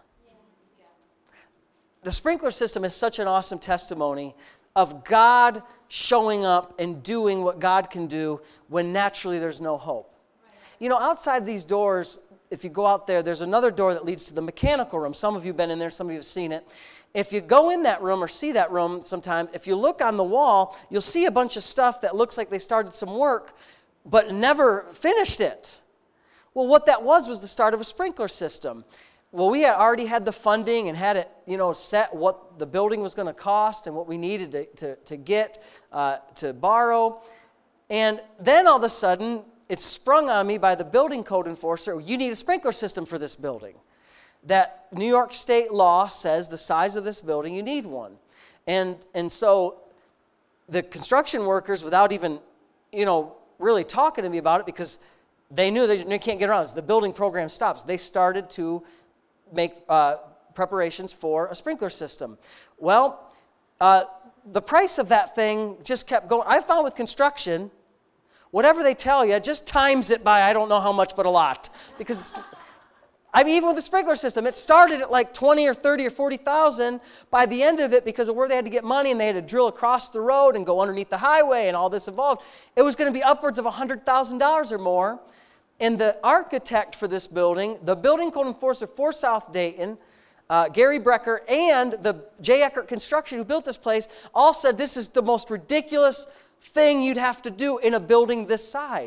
The sprinkler system is such an awesome testimony of God showing up and doing what God can do when naturally there's no hope. You know, outside these doors, if you go out there, there's another door that leads to the mechanical room. Some of you have been in there, some of you have seen it. If you go in that room or see that room sometime, if you look on the wall, you'll see a bunch of stuff that looks like they started some work, but never finished it. Well, what that was was the start of a sprinkler system. Well, we had already had the funding and had it, you know, set what the building was going to cost and what we needed to, to, to get, uh, to borrow. And then all of a sudden, it's sprung on me by the building code enforcer, you need a sprinkler system for this building. That New York state law says the size of this building, you need one. And, and so the construction workers, without even, you know, really talking to me about it, because they knew they, they can't get around this. The building program stops. They started to make uh, preparations for a sprinkler system. Well, uh, the price of that thing just kept going. I found with construction, whatever they tell you, just times it by I don't know how much, but a lot. Because it's, I mean, even with the sprinkler system, it started at like twenty or thirty or forty thousand. By the end of it, because of where they had to get money and they had to drill across the road and go underneath the highway and all this involved, it was going to be upwards of one hundred thousand dollars or more. And the architect for this building, the building code enforcer for South Dayton, uh, Gary Brecker, and the J. Eckert Construction who built this place, all said this is the most ridiculous thing you'd have to do in a building this size.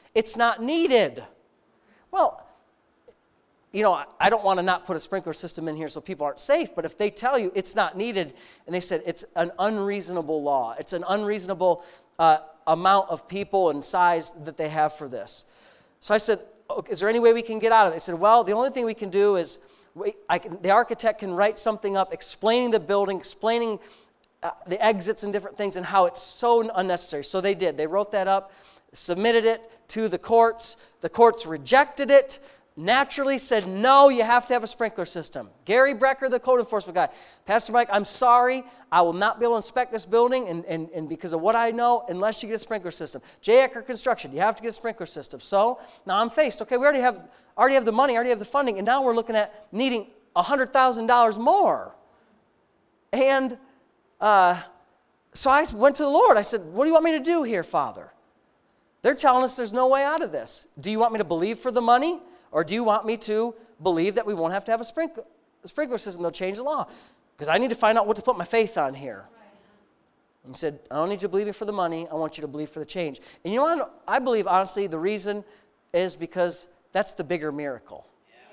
It's not needed. Well, you know, I don't want to not put a sprinkler system in here so people aren't safe, but if they tell you it's not needed, and they said it's an unreasonable law, it's an unreasonable uh, amount of people and size that they have for this. So I said, okay, is there any way we can get out of it? They said, well, the only thing we can do is we, I can, the architect can write something up explaining the building, explaining uh, the exits and different things and how it's so unnecessary. So they did. They wrote that up, submitted it to the courts. The courts rejected it. Naturally said, no, you have to have a sprinkler system. Gary Brecker, the code enforcement guy, Pastor Mike, I'm sorry, I will not be able to inspect this building, and, and, and because of what I know, unless you get a sprinkler system. J. Ecker Construction, you have to get a sprinkler system. So now I'm faced. Okay, we already have already have the money, already have the funding, and now we're looking at needing one hundred thousand dollars more. And uh, so I went to the Lord. I said, what do you want me to do here, Father? They're telling us there's no way out of this. Do you want me to believe for the money? Or do you want me to believe that we won't have to have a sprinkler, a sprinkler system? They'll change the law. Because I need to find out what to put my faith on here. And he said, I don't need you to believe me for the money. I want you to believe for the change. And you know what? I believe, honestly, the reason is because that's the bigger miracle.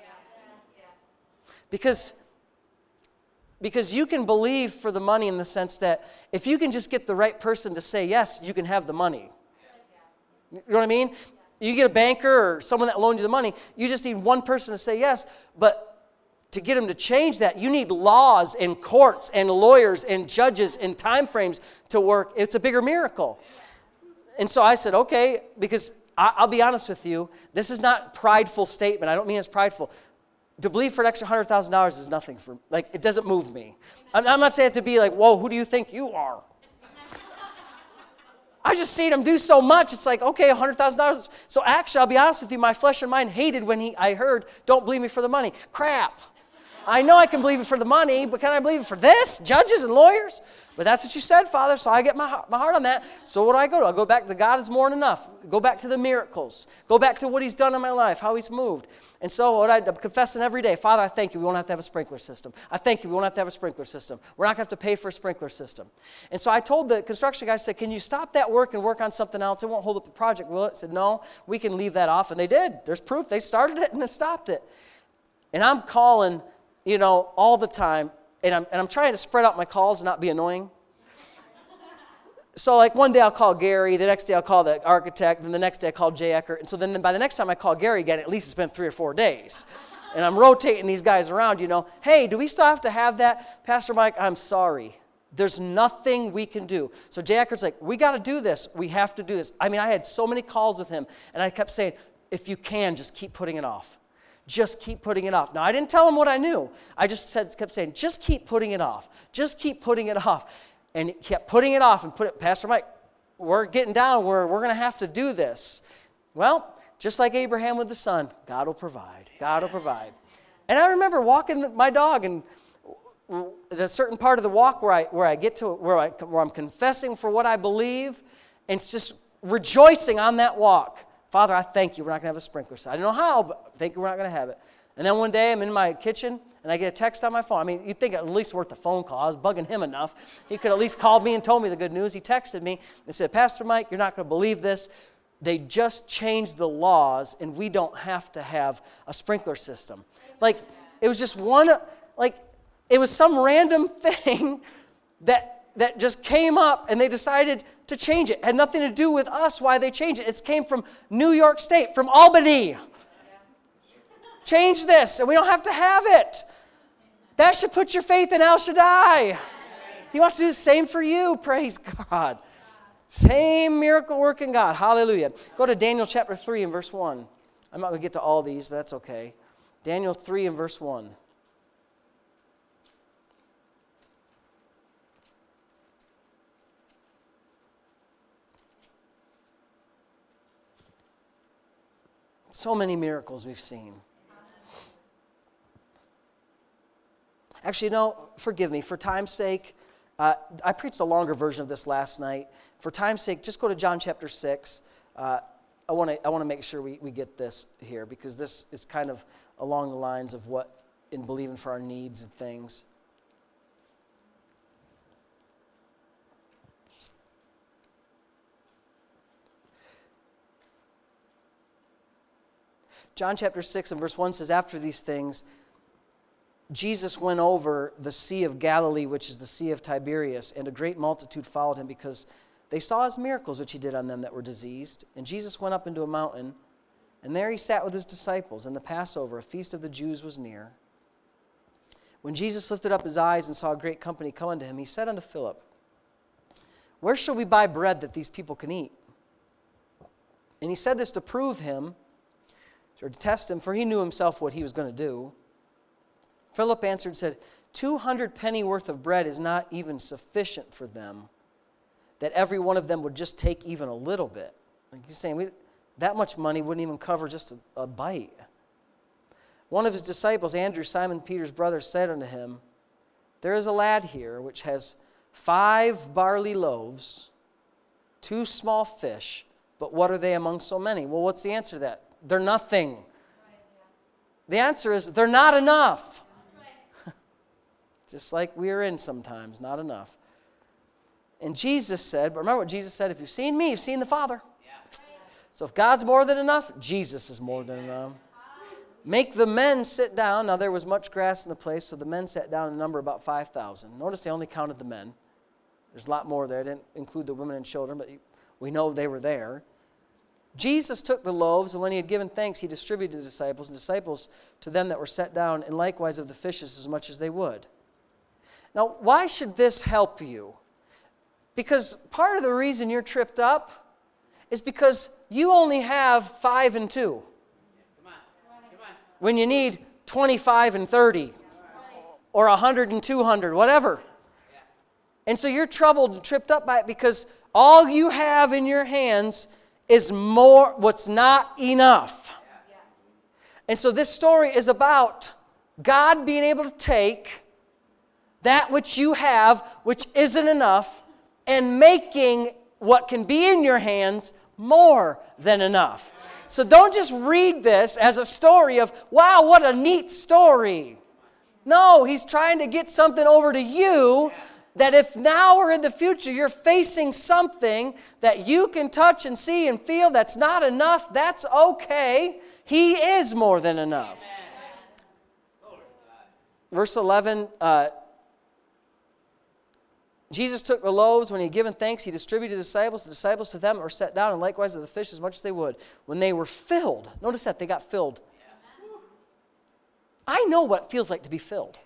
Because, because you can believe for the money in the sense that if you can just get the right person to say yes, you can have the money. You know what I mean? You get a banker or someone that loaned you the money, you just need one person to say yes. But to get them to change that, you need laws and courts and lawyers and judges and time frames to work. It's a bigger miracle. And so I said, okay, because I, I'll be honest with you, this is not a prideful statement. I don't mean it's prideful. To believe for an extra one hundred thousand dollars is nothing for, like, it doesn't move me. I'm, I'm not saying it to be like, whoa, who do you think you are? I just seen him do so much. It's like, okay, one hundred thousand dollars. So actually, I'll be honest with you, my flesh and mind hated when he, I heard, don't believe me for the money. Crap. I know I can believe it for the money, but can I believe it for this? Judges and lawyers? But that's what you said, Father, so I get my, my heart on that. So what do I go to? I go back to God is more than enough. Go back to the miracles. Go back to what he's done in my life, how he's moved. And so what I, I'm confessing every day, Father, I thank you we won't have to have a sprinkler system. I thank you we won't have to have a sprinkler system. We're not going to have to pay for a sprinkler system. And so I told the construction guy, I said, can you stop that work and work on something else? It won't hold up the project, will it? I said, no, we can leave that off. And they did. There's proof. They started it and then stopped it. And I'm calling, you know, all the time, and I'm, and I'm trying to spread out my calls and not be annoying. So like one day I'll call Gary, the next day I'll call the architect, and the next day I call Jay Eckert. And so then by the next time I call Gary again, at least it's been three or four days. And I'm rotating these guys around, you know. Hey, do we still have to have that? Pastor Mike, I'm sorry. There's nothing we can do. So Jay Eckert's like, we got to do this. We have to do this. I mean, I had so many calls with him, and I kept saying, if you can, just keep putting it off. Just keep putting it off. Now, I didn't tell him what I knew. I just said, kept saying, just keep putting it off. Just keep putting it off. And he kept putting it off and put it, Pastor Mike, we're getting down where we're going to have to do this. Well, just like Abraham with the son, God will provide. God will provide. And I remember walking my dog, and there's a certain part of the walk where I where I get to where I where I'm confessing for what I believe, and it's just rejoicing on that walk. Father, I thank you we're not going to have a sprinkler system. I don't know how, but I thank you we're not going to have it. And then one day I'm in my kitchen, and I get a text on my phone. I mean, you'd think at least worth a phone call. I was bugging him enough. He could at least called me and told me the good news. He texted me and said, Pastor Mike, you're not going to believe this. They just changed the laws, and we don't have to have a sprinkler system. Like, it was just one, like, it was some random thing that that just came up, and they decided to change it. It had nothing to do with us why they changed it. It came from New York State, from Albany. Change this, and we don't have to have it. That should put your faith in El Shaddai. He wants to do the same for you. Praise God. Same miracle working God. Hallelujah. Go to Daniel chapter three and verse one. I'm not going to get to all these, but that's okay. Daniel three and verse one. So many miracles we've seen. Actually, no, forgive me. For time's sake, uh, I preached a longer version of this last night. For time's sake, just go to John chapter six. Uh, I want to I want to make sure we, we get this here, because this is kind of along the lines of what in believing for our needs and things. John chapter six and verse one says, after these things, Jesus went over the Sea of Galilee, which is the Sea of Tiberias, and a great multitude followed him because they saw his miracles which he did on them that were diseased. And Jesus went up into a mountain, and there he sat with his disciples. And the Passover, a feast of the Jews, was near. When Jesus lifted up his eyes and saw a great company come unto him, he said unto Philip, where shall we buy bread that these people can eat? And he said this to prove him, or to test him, for he knew himself what he was going to do. Philip answered and said, Two hundred penny worth of bread is not even sufficient for them, that every one of them would just take even a little bit. Like he's saying, we, that much money wouldn't even cover just a, a bite. One of his disciples, Andrew, Simon Peter's brother, said unto him, there is a lad here which has five barley loaves, two small fish, but what are they among so many? Well, what's the answer to that? They're nothing. The answer is they're not enough. Just like we're in sometimes, not enough. And Jesus said, but remember what Jesus said, if you've seen me, you've seen the Father. Yeah. So if God's more than enough, Jesus is more than enough. Make the men sit down. Now there was much grass in the place, so the men sat down in the number about five thousand. Notice they only counted the men. There's a lot more there. They didn't include the women and children, but we know they were there. Jesus took the loaves, and when he had given thanks, he distributed to the disciples, and disciples to them that were set down, and likewise of the fishes as much as they would. Now, why should this help you? Because part of the reason you're tripped up is because you only have five and two. Come on. Come on. When you need twenty-five and thirty, or one hundred and two hundred, whatever. And so you're troubled and tripped up by it because all you have in your hands is more, what's not enough. And so this story is about God being able to take that which you have, which isn't enough, and making what can be in your hands more than enough. So don't just read this as a story of, wow, what a neat story. No, he's trying to get something over to you that if now or in the future you're facing something that you can touch and see and feel that's not enough, that's okay. He is more than enough. Verse eleven, uh, Jesus took the loaves. When he had given thanks, he distributed to the disciples. The disciples to them were set down, and likewise of the fish as much as they would. When they were filled, notice that, they got filled. I know what it feels like to be filled.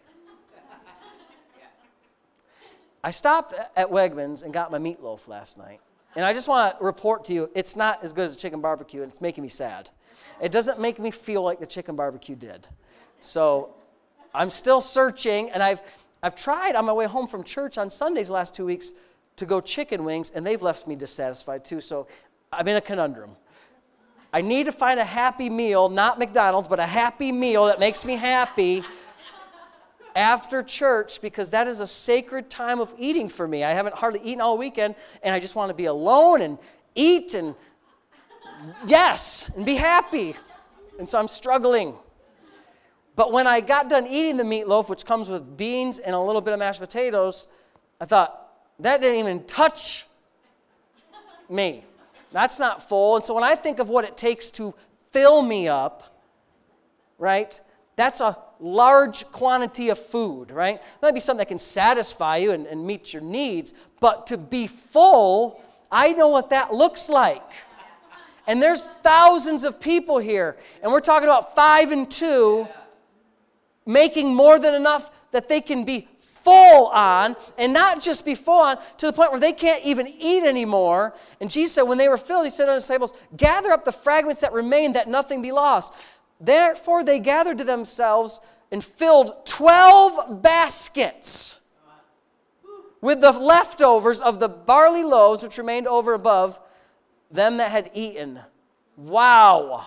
I stopped at Wegmans and got my meatloaf last night. And I just want to report to you, it's not as good as a chicken barbecue, and it's making me sad. It doesn't make me feel like the chicken barbecue did. So I'm still searching, and I've I've tried on my way home from church on Sundays the last two weeks to go chicken wings, and they've left me dissatisfied too, so I'm in a conundrum. I need to find a happy meal, not McDonald's, but a happy meal that makes me happy after church, because that is a sacred time of eating for me. I haven't hardly eaten all weekend, and I just want to be alone and eat and yes, and be happy. And so I'm struggling. But when I got done eating the meatloaf, which comes with beans and a little bit of mashed potatoes, I thought, that didn't even touch me. That's not full. And so when I think of what it takes to fill me up, right, that's a large quantity of food, right? That might be something that can satisfy you and, and meet your needs, but to be full, I know what that looks like. And there's thousands of people here, and we're talking about five and two, making more than enough that they can be full on, and not just be full on to the point where they can't even eat anymore. And Jesus said, when they were filled, he said to his disciples, gather up the fragments that remain, that nothing be lost. Therefore they gathered to themselves and filled twelve baskets with the leftovers of the barley loaves which remained over above them that had eaten. Wow.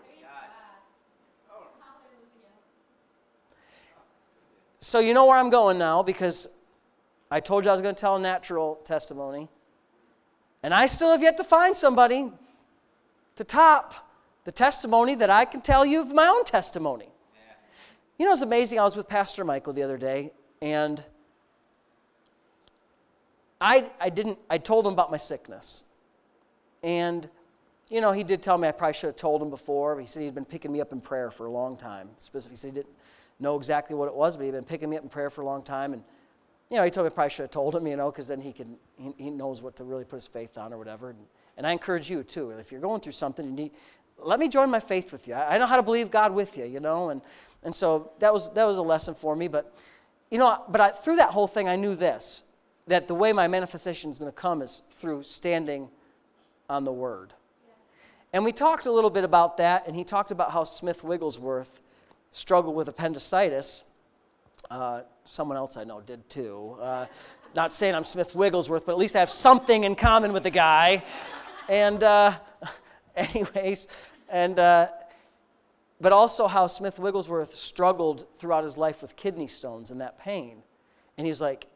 So you know where I'm going now, because I told you I was going to tell a natural testimony. And I still have yet to find somebody to top the testimony that I can tell you of my own testimony. Yeah. You know, it's amazing. I was with Pastor Michael the other day, and I, I didn't, I told him about my sickness. And you know, he did tell me I probably should have told him before. He said he'd been picking me up in prayer for a long time. Specifically, he said he didn't know exactly what it was, but he'd been picking me up in prayer for a long time. And, you know, he told me I probably should have told him, you know, because then he can he, he knows what to really put his faith on or whatever. And, and I encourage you, too. If you're going through something, you need, let me join my faith with you. I, I know how to believe God with you, you know. And, and so that was that was a lesson for me. But, you know, but I, through that whole thing, I knew this, that the way my manifestation is going to come is through standing on the Word. And we talked a little bit about that, and he talked about how Smith Wigglesworth struggled with appendicitis. Uh, someone else I know did too. Uh, not saying I'm Smith Wigglesworth, but at least I have something in common with the guy. And uh, anyways, and uh, but also how Smith Wigglesworth struggled throughout his life with kidney stones and that pain. And he's like,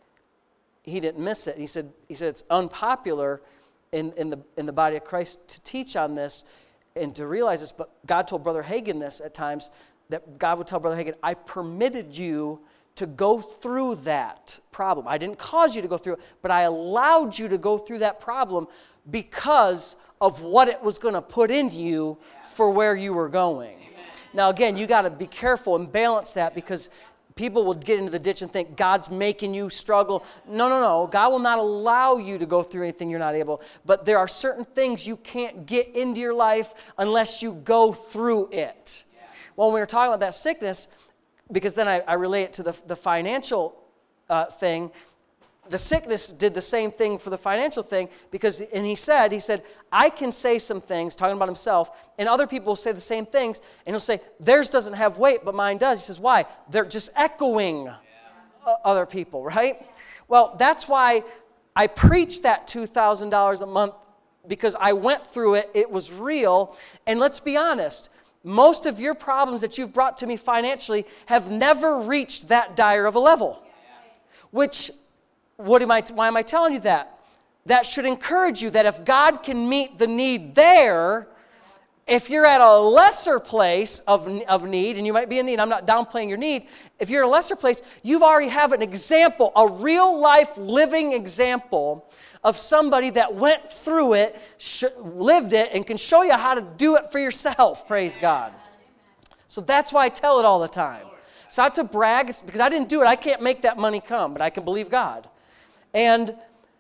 he didn't miss it. He said, he said it's unpopular in, in the in the body of Christ to teach on this and to realize this, but God told Brother Hagin this at times, that God would tell Brother Hagin, I permitted you to go through that problem. I didn't cause you to go through it, but I allowed you to go through that problem because of what it was going to put into you for where you were going. Amen. Now again, you got to be careful and balance that, because people will get into the ditch and think God's making you struggle. No, no, no. God will not allow you to go through anything you're not able. But there are certain things you can't get into your life unless you go through it. Yeah. Well, when we were talking about that sickness, because then I, I relate it to the, the financial uh, thing, the sickness did the same thing for the financial thing, because, and he said, he said, I can say some things, talking about himself, and other people will say the same things, and he'll say, theirs doesn't have weight, but mine does. He says, why? They're just echoing yeah. other people, right? Well, that's why I preach that two thousand dollars a month, because I went through it, it was real, and let's be honest, most of your problems that you've brought to me financially have never reached that dire of a level, which... What am I, why am I telling you that? That should encourage you that if God can meet the need there, if you're at a lesser place of, of need, and you might be in need, I'm not downplaying your need, if you're at a lesser place, you've already have an example, a real life living example of somebody that went through it, sh- lived it, and can show you how to do it for yourself, praise God. So that's why I tell it all the time. It's not to brag, it's because I didn't do it. I can't make that money come, but I can believe God. And,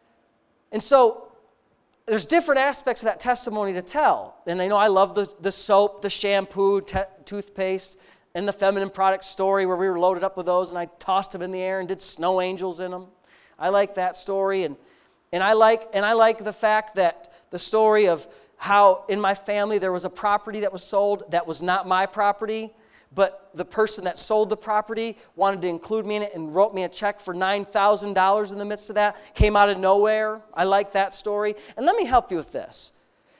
and so there's different aspects of that testimony to tell. And I know I love the, the soap, the shampoo, te- toothpaste, and the feminine product story where we were loaded up with those and I tossed them in the air and did snow angels in them. I like that story. And, and, I like, and I like the fact that the story of how in my family there was a property that was sold that was not my property, but the person that sold the property wanted to include me in it and wrote me a check for nine thousand dollars in the midst of that. Came out of nowhere. I like that story. And let me help you with this.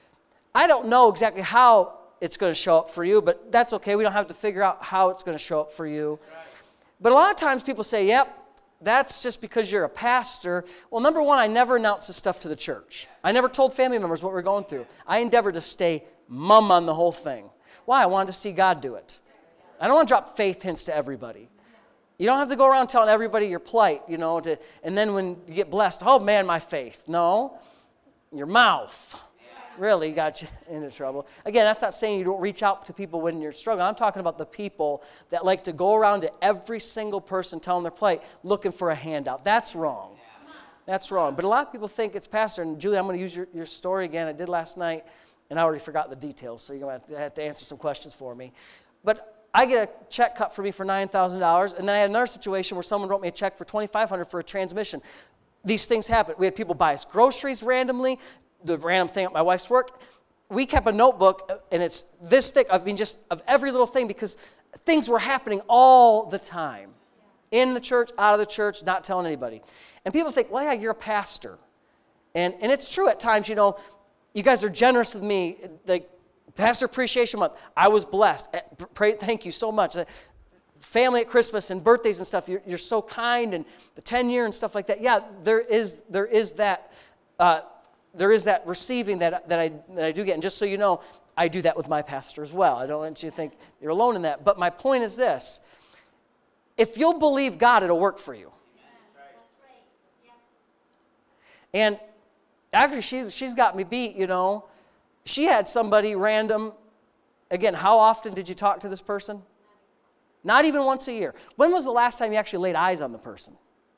I don't know exactly how it's going to show up for you, but that's okay. We don't have to figure out how it's going to show up for you. But a lot of times people say, yep, that's just because you're a pastor. Well, number one, I never announced this stuff to the church. I never told family members what we're going through. I endeavored to stay mum on the whole thing. Why? I wanted to see God do it. I don't want to drop faith hints to everybody. You don't have to go around telling everybody your plight, you know, to, and then when you get blessed, oh man, my faith. No, your mouth really got you into trouble. Again, that's not saying you don't reach out to people when you're struggling. I'm talking about the people that like to go around to every single person telling their plight, looking for a handout. That's wrong. That's wrong. But a lot of people think it's pastor, and Julie, I'm going to use your, your story again. I did last night, and I already forgot the details, so you're going to have to answer some questions for me. But I get a check cut for me for nine thousand dollars, and then I had another situation where someone wrote me a check for twenty-five hundred dollars for a transmission. These things happen. We had people buy us groceries randomly, the random thing at my wife's work. We kept a notebook, and it's this thick, I mean, just of every little thing, because things were happening all the time. In the church, out of the church, not telling anybody. And people think, well, yeah, you're a pastor. And, and it's true at times, you know, you guys are generous with me, like, Pastor Appreciation Month, I was blessed. Pray, thank you so much. Family at Christmas and birthdays and stuff, you're, you're so kind, and the ten year and stuff like that. Yeah, there is there is that uh, there is that receiving that that I that I do get. And just so you know, I do that with my pastor as well. I don't want you to think you're alone in that. But my point is this: if you'll believe God, it'll work for you. And actually, she's she's got me beat. You know. she had somebody random. Again, how often did you talk to this person? Not even once a year. When was the last time you actually laid eyes on the person?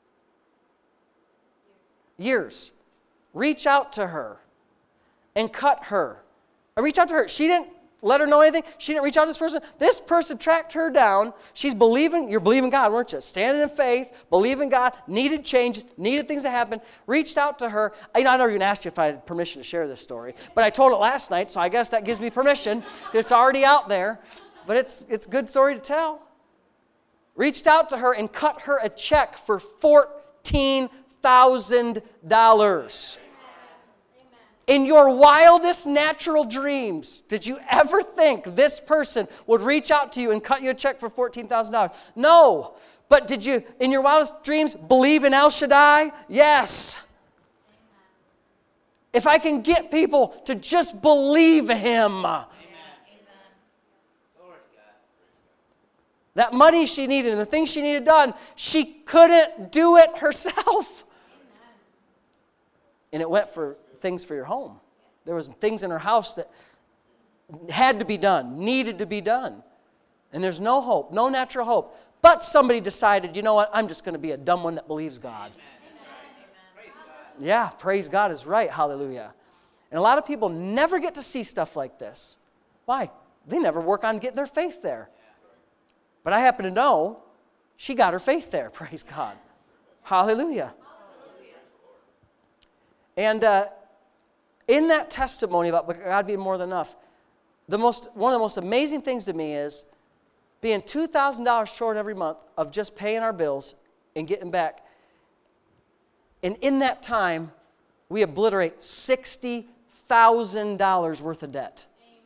Years. Reach out to her and cut her. I reach out to her. She didn't let her know anything. She didn't reach out to this person. This person tracked her down. She's believing. You're believing God, weren't you? Standing in faith, believing God, needed change, needed things to happen. Reached out to her. You know, I never even asked you if I had permission to share this story, but I told it last night, so I guess that gives me permission. It's already out there, but it's it's a good story to tell. Reached out to her and cut her a check for fourteen thousand dollars. In your wildest natural dreams, did you ever think this person would reach out to you and cut you a check for fourteen thousand dollars? No. But did you, in your wildest dreams, believe in El Shaddai? Yes. If I can get people to just believe Him. Amen. That money she needed and the things she needed done, she couldn't do it herself. Amen. And it went for things for your home. There was things in her house that had to be done, needed to be done. And there's no hope, no natural hope. But somebody decided, you know what, I'm just going to be a dumb one that believes God. Amen. Yeah, praise God is right. Hallelujah. And a lot of people never get to see stuff like this. Why? They never work on getting their faith there. But I happen to know she got her faith there. Praise God. Hallelujah. And uh, in that testimony about God being more than enough, the most one of the most amazing things to me is being two thousand dollars short every month of just paying our bills and getting back. And in that time, we obliterate sixty thousand dollars worth of debt.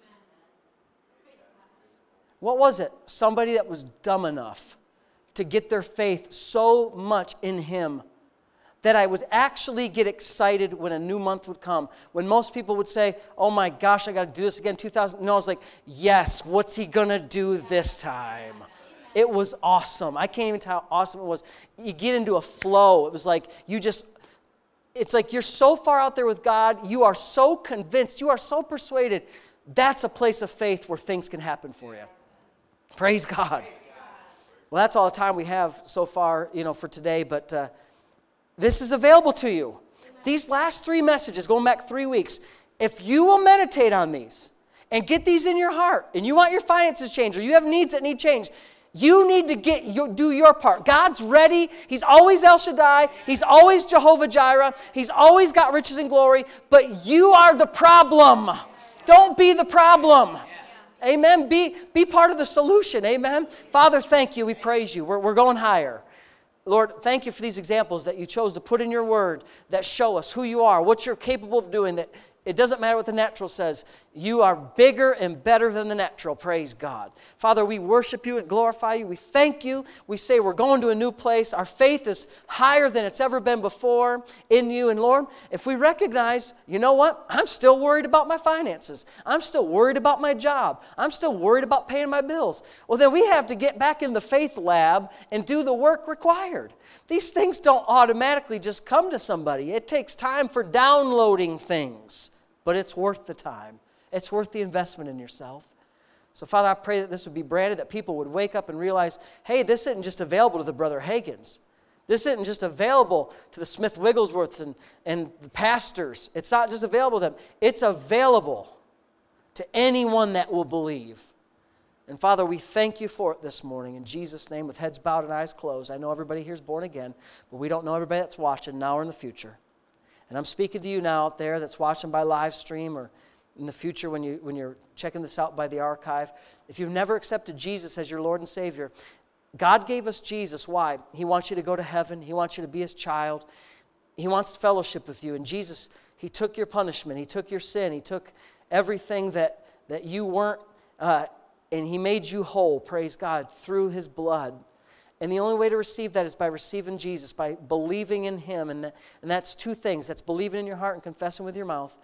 What was it? Somebody that was dumb enough to get their faith so much in Him that I would actually get excited when a new month would come. When most people would say, oh my gosh, I got to do this again, two thousand. No, I was like, yes, what's He going to do this time? It was awesome. I can't even tell how awesome it was. You get into a flow. It was like you just, it's like you're so far out there with God. You are so convinced. You are so persuaded. That's a place of faith where things can happen for you. Praise God. Well, that's all the time we have so far, you know, for today. But uh, this is available to you. These last three messages, going back three weeks, if you will meditate on these and get these in your heart, and you want your finances changed, or you have needs that need changed, you need to get your, do your part. God's ready. He's always El Shaddai. He's always Jehovah Jireh. He's always got riches and glory. But you are the problem. Don't be the problem. Amen. Be, be part of the solution. Amen. Father, thank you. We praise you. We're, we're going higher. Lord, thank you for these examples that you chose to put in your word that show us who you are, what you're capable of doing, that it doesn't matter what the natural says. You are bigger and better than the natural. Praise God. Father, we worship you and glorify you. We thank you. We say we're going to a new place. Our faith is higher than it's ever been before in you. And Lord, if we recognize, you know what? I'm still worried about my finances. I'm still worried about my job. I'm still worried about paying my bills. Well, then we have to get back in the faith lab and do the work required. These things don't automatically just come to somebody. It takes time for downloading things. But it's worth the time. It's worth the investment in yourself. So, Father, I pray that this would be branded, that people would wake up and realize, hey, this isn't just available to the Brother Hagins. This isn't just available to the Smith Wigglesworths and, and the pastors. It's not just available to them. It's available to anyone that will believe. And, Father, we thank you for it this morning. In Jesus' name, with heads bowed and eyes closed. I know everybody here is born again, but we don't know everybody that's watching now or in the future. And I'm speaking to you now out there that's watching by live stream or in the future when, you, when you're checking this out by the archive. If you've never accepted Jesus as your Lord and Savior, God gave us Jesus. Why? He wants you to go to heaven. He wants you to be His child. He wants fellowship with you. And Jesus, He took your punishment. He took your sin. He took everything that, that you weren't, uh, and He made you whole, praise God, through His blood. And the only way to receive that is by receiving Jesus, by believing in Him. And, that, and that's two things. That's believing in your heart and confessing with your mouth.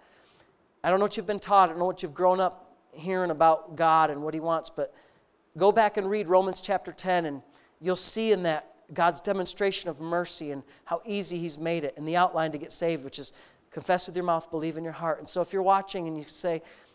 I don't know what you've been taught. I don't know what you've grown up hearing about God and what He wants. But go back and read Romans chapter ten, and you'll see in that God's demonstration of mercy and how easy He's made it. And the outline to get saved, which is confess with your mouth, believe in your heart. And so if you're watching and you say,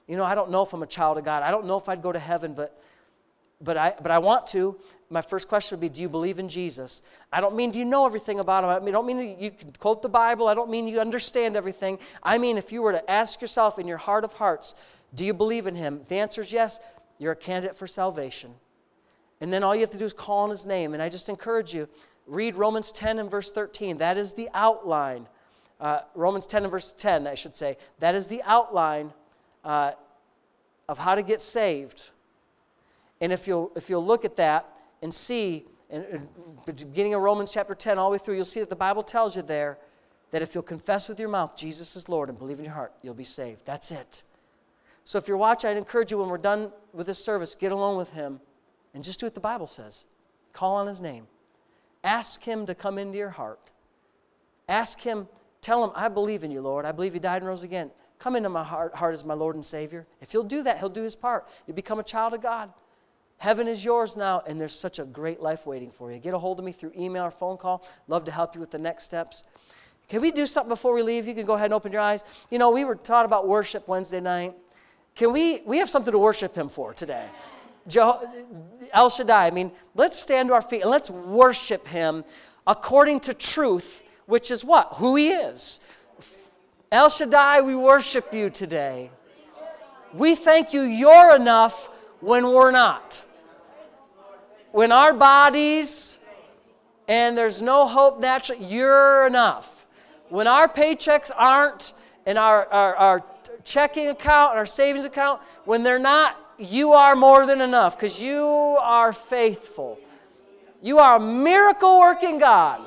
you know, I don't know if I'm a child of God. I don't know if I'd go to heaven, but but I but I want to. My first question would be, do you believe in Jesus? I don't mean do you know everything about him. I mean, I don't mean you can quote the Bible. I don't mean you understand everything. I mean, if you were to ask yourself in your heart of hearts, do you believe in him? The answer is yes. You're a candidate for salvation. And then all you have to do is call on his name. And I just encourage you, read Romans ten and verse thirteen. That is the outline. Uh, Romans ten and verse ten, I should say. That is the outline uh, of how to get saved. And if you'll, if you'll look at that and see, in, in beginning of Romans chapter ten all the way through, you'll see that the Bible tells you there that if you'll confess with your mouth Jesus is Lord and believe in your heart, you'll be saved. That's it. So if you're watching, I'd encourage you when we're done with this service, get alone with him and just do what the Bible says. Call on his name. Ask him to come into your heart. Ask him, tell him, I believe in you, Lord. I believe you died and rose again. Come into my heart, heart as my Lord and Savior. If you'll do that, he'll do his part. You become a child of God. Heaven is yours now, and there's such a great life waiting for you. Get a hold of me through email or phone call. Love to help you with the next steps. Can we do something before we leave? You can go ahead and open your eyes. You know, we were taught about worship Wednesday night. Can we, we have something to worship him for today. Jeho- El Shaddai, I mean, let's stand to our feet and let's worship him according to truth, which is what? Who he is. El Shaddai, we worship you today. We thank you you're enough when we're not. When our bodies and there's no hope naturally, you're enough. When our paychecks aren't and our, our, our checking account and our savings account, when they're not, you are more than enough because you are faithful. You are a miracle-working God.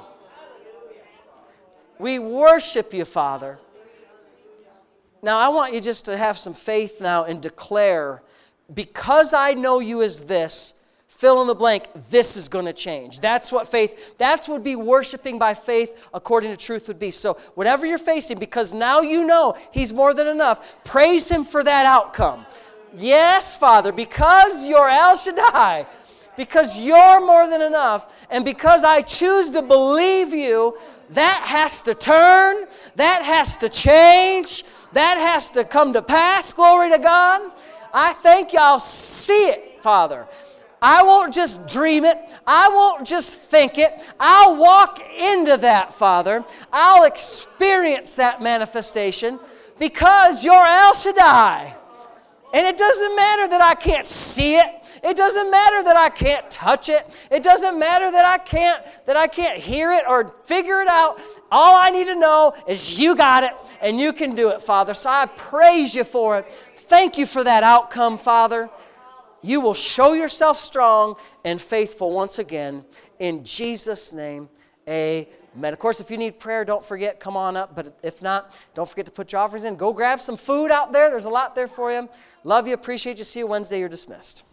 We worship you, Father. Now, I want you just to have some faith now and declare, because I know you as this, fill in the blank, this is going to change. That's what faith, that's what would be worshiping by faith according to truth would be. So whatever you're facing, because now you know he's more than enough, praise him for that outcome. Yes, Father, because you're El Shaddai, because you're more than enough, and because I choose to believe you, that has to turn, that has to change, that has to come to pass, glory to God. I thank you, I'll see it, Father. I won't just dream it. I won't just think it. I'll walk into that, Father. I'll experience that manifestation because you're El Shaddai. And it doesn't matter that I can't see it. It doesn't matter that I can't touch it. It doesn't matter that I can't that I can't hear it or figure it out. All I need to know is you got it and you can do it, Father. So I praise you for it. Thank you for that outcome, Father. You will show yourself strong and faithful once again. In Jesus' name, amen. Of course, if you need prayer, don't forget, come on up. But if not, don't forget to put your offerings in. Go grab some food out there. There's a lot there for you. Love you. Appreciate you. See you Wednesday. You're dismissed.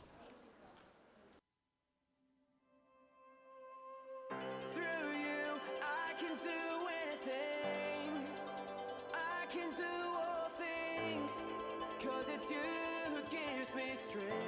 Through you, I can do anything. I can do all things, 'cause it's you who gives me strength.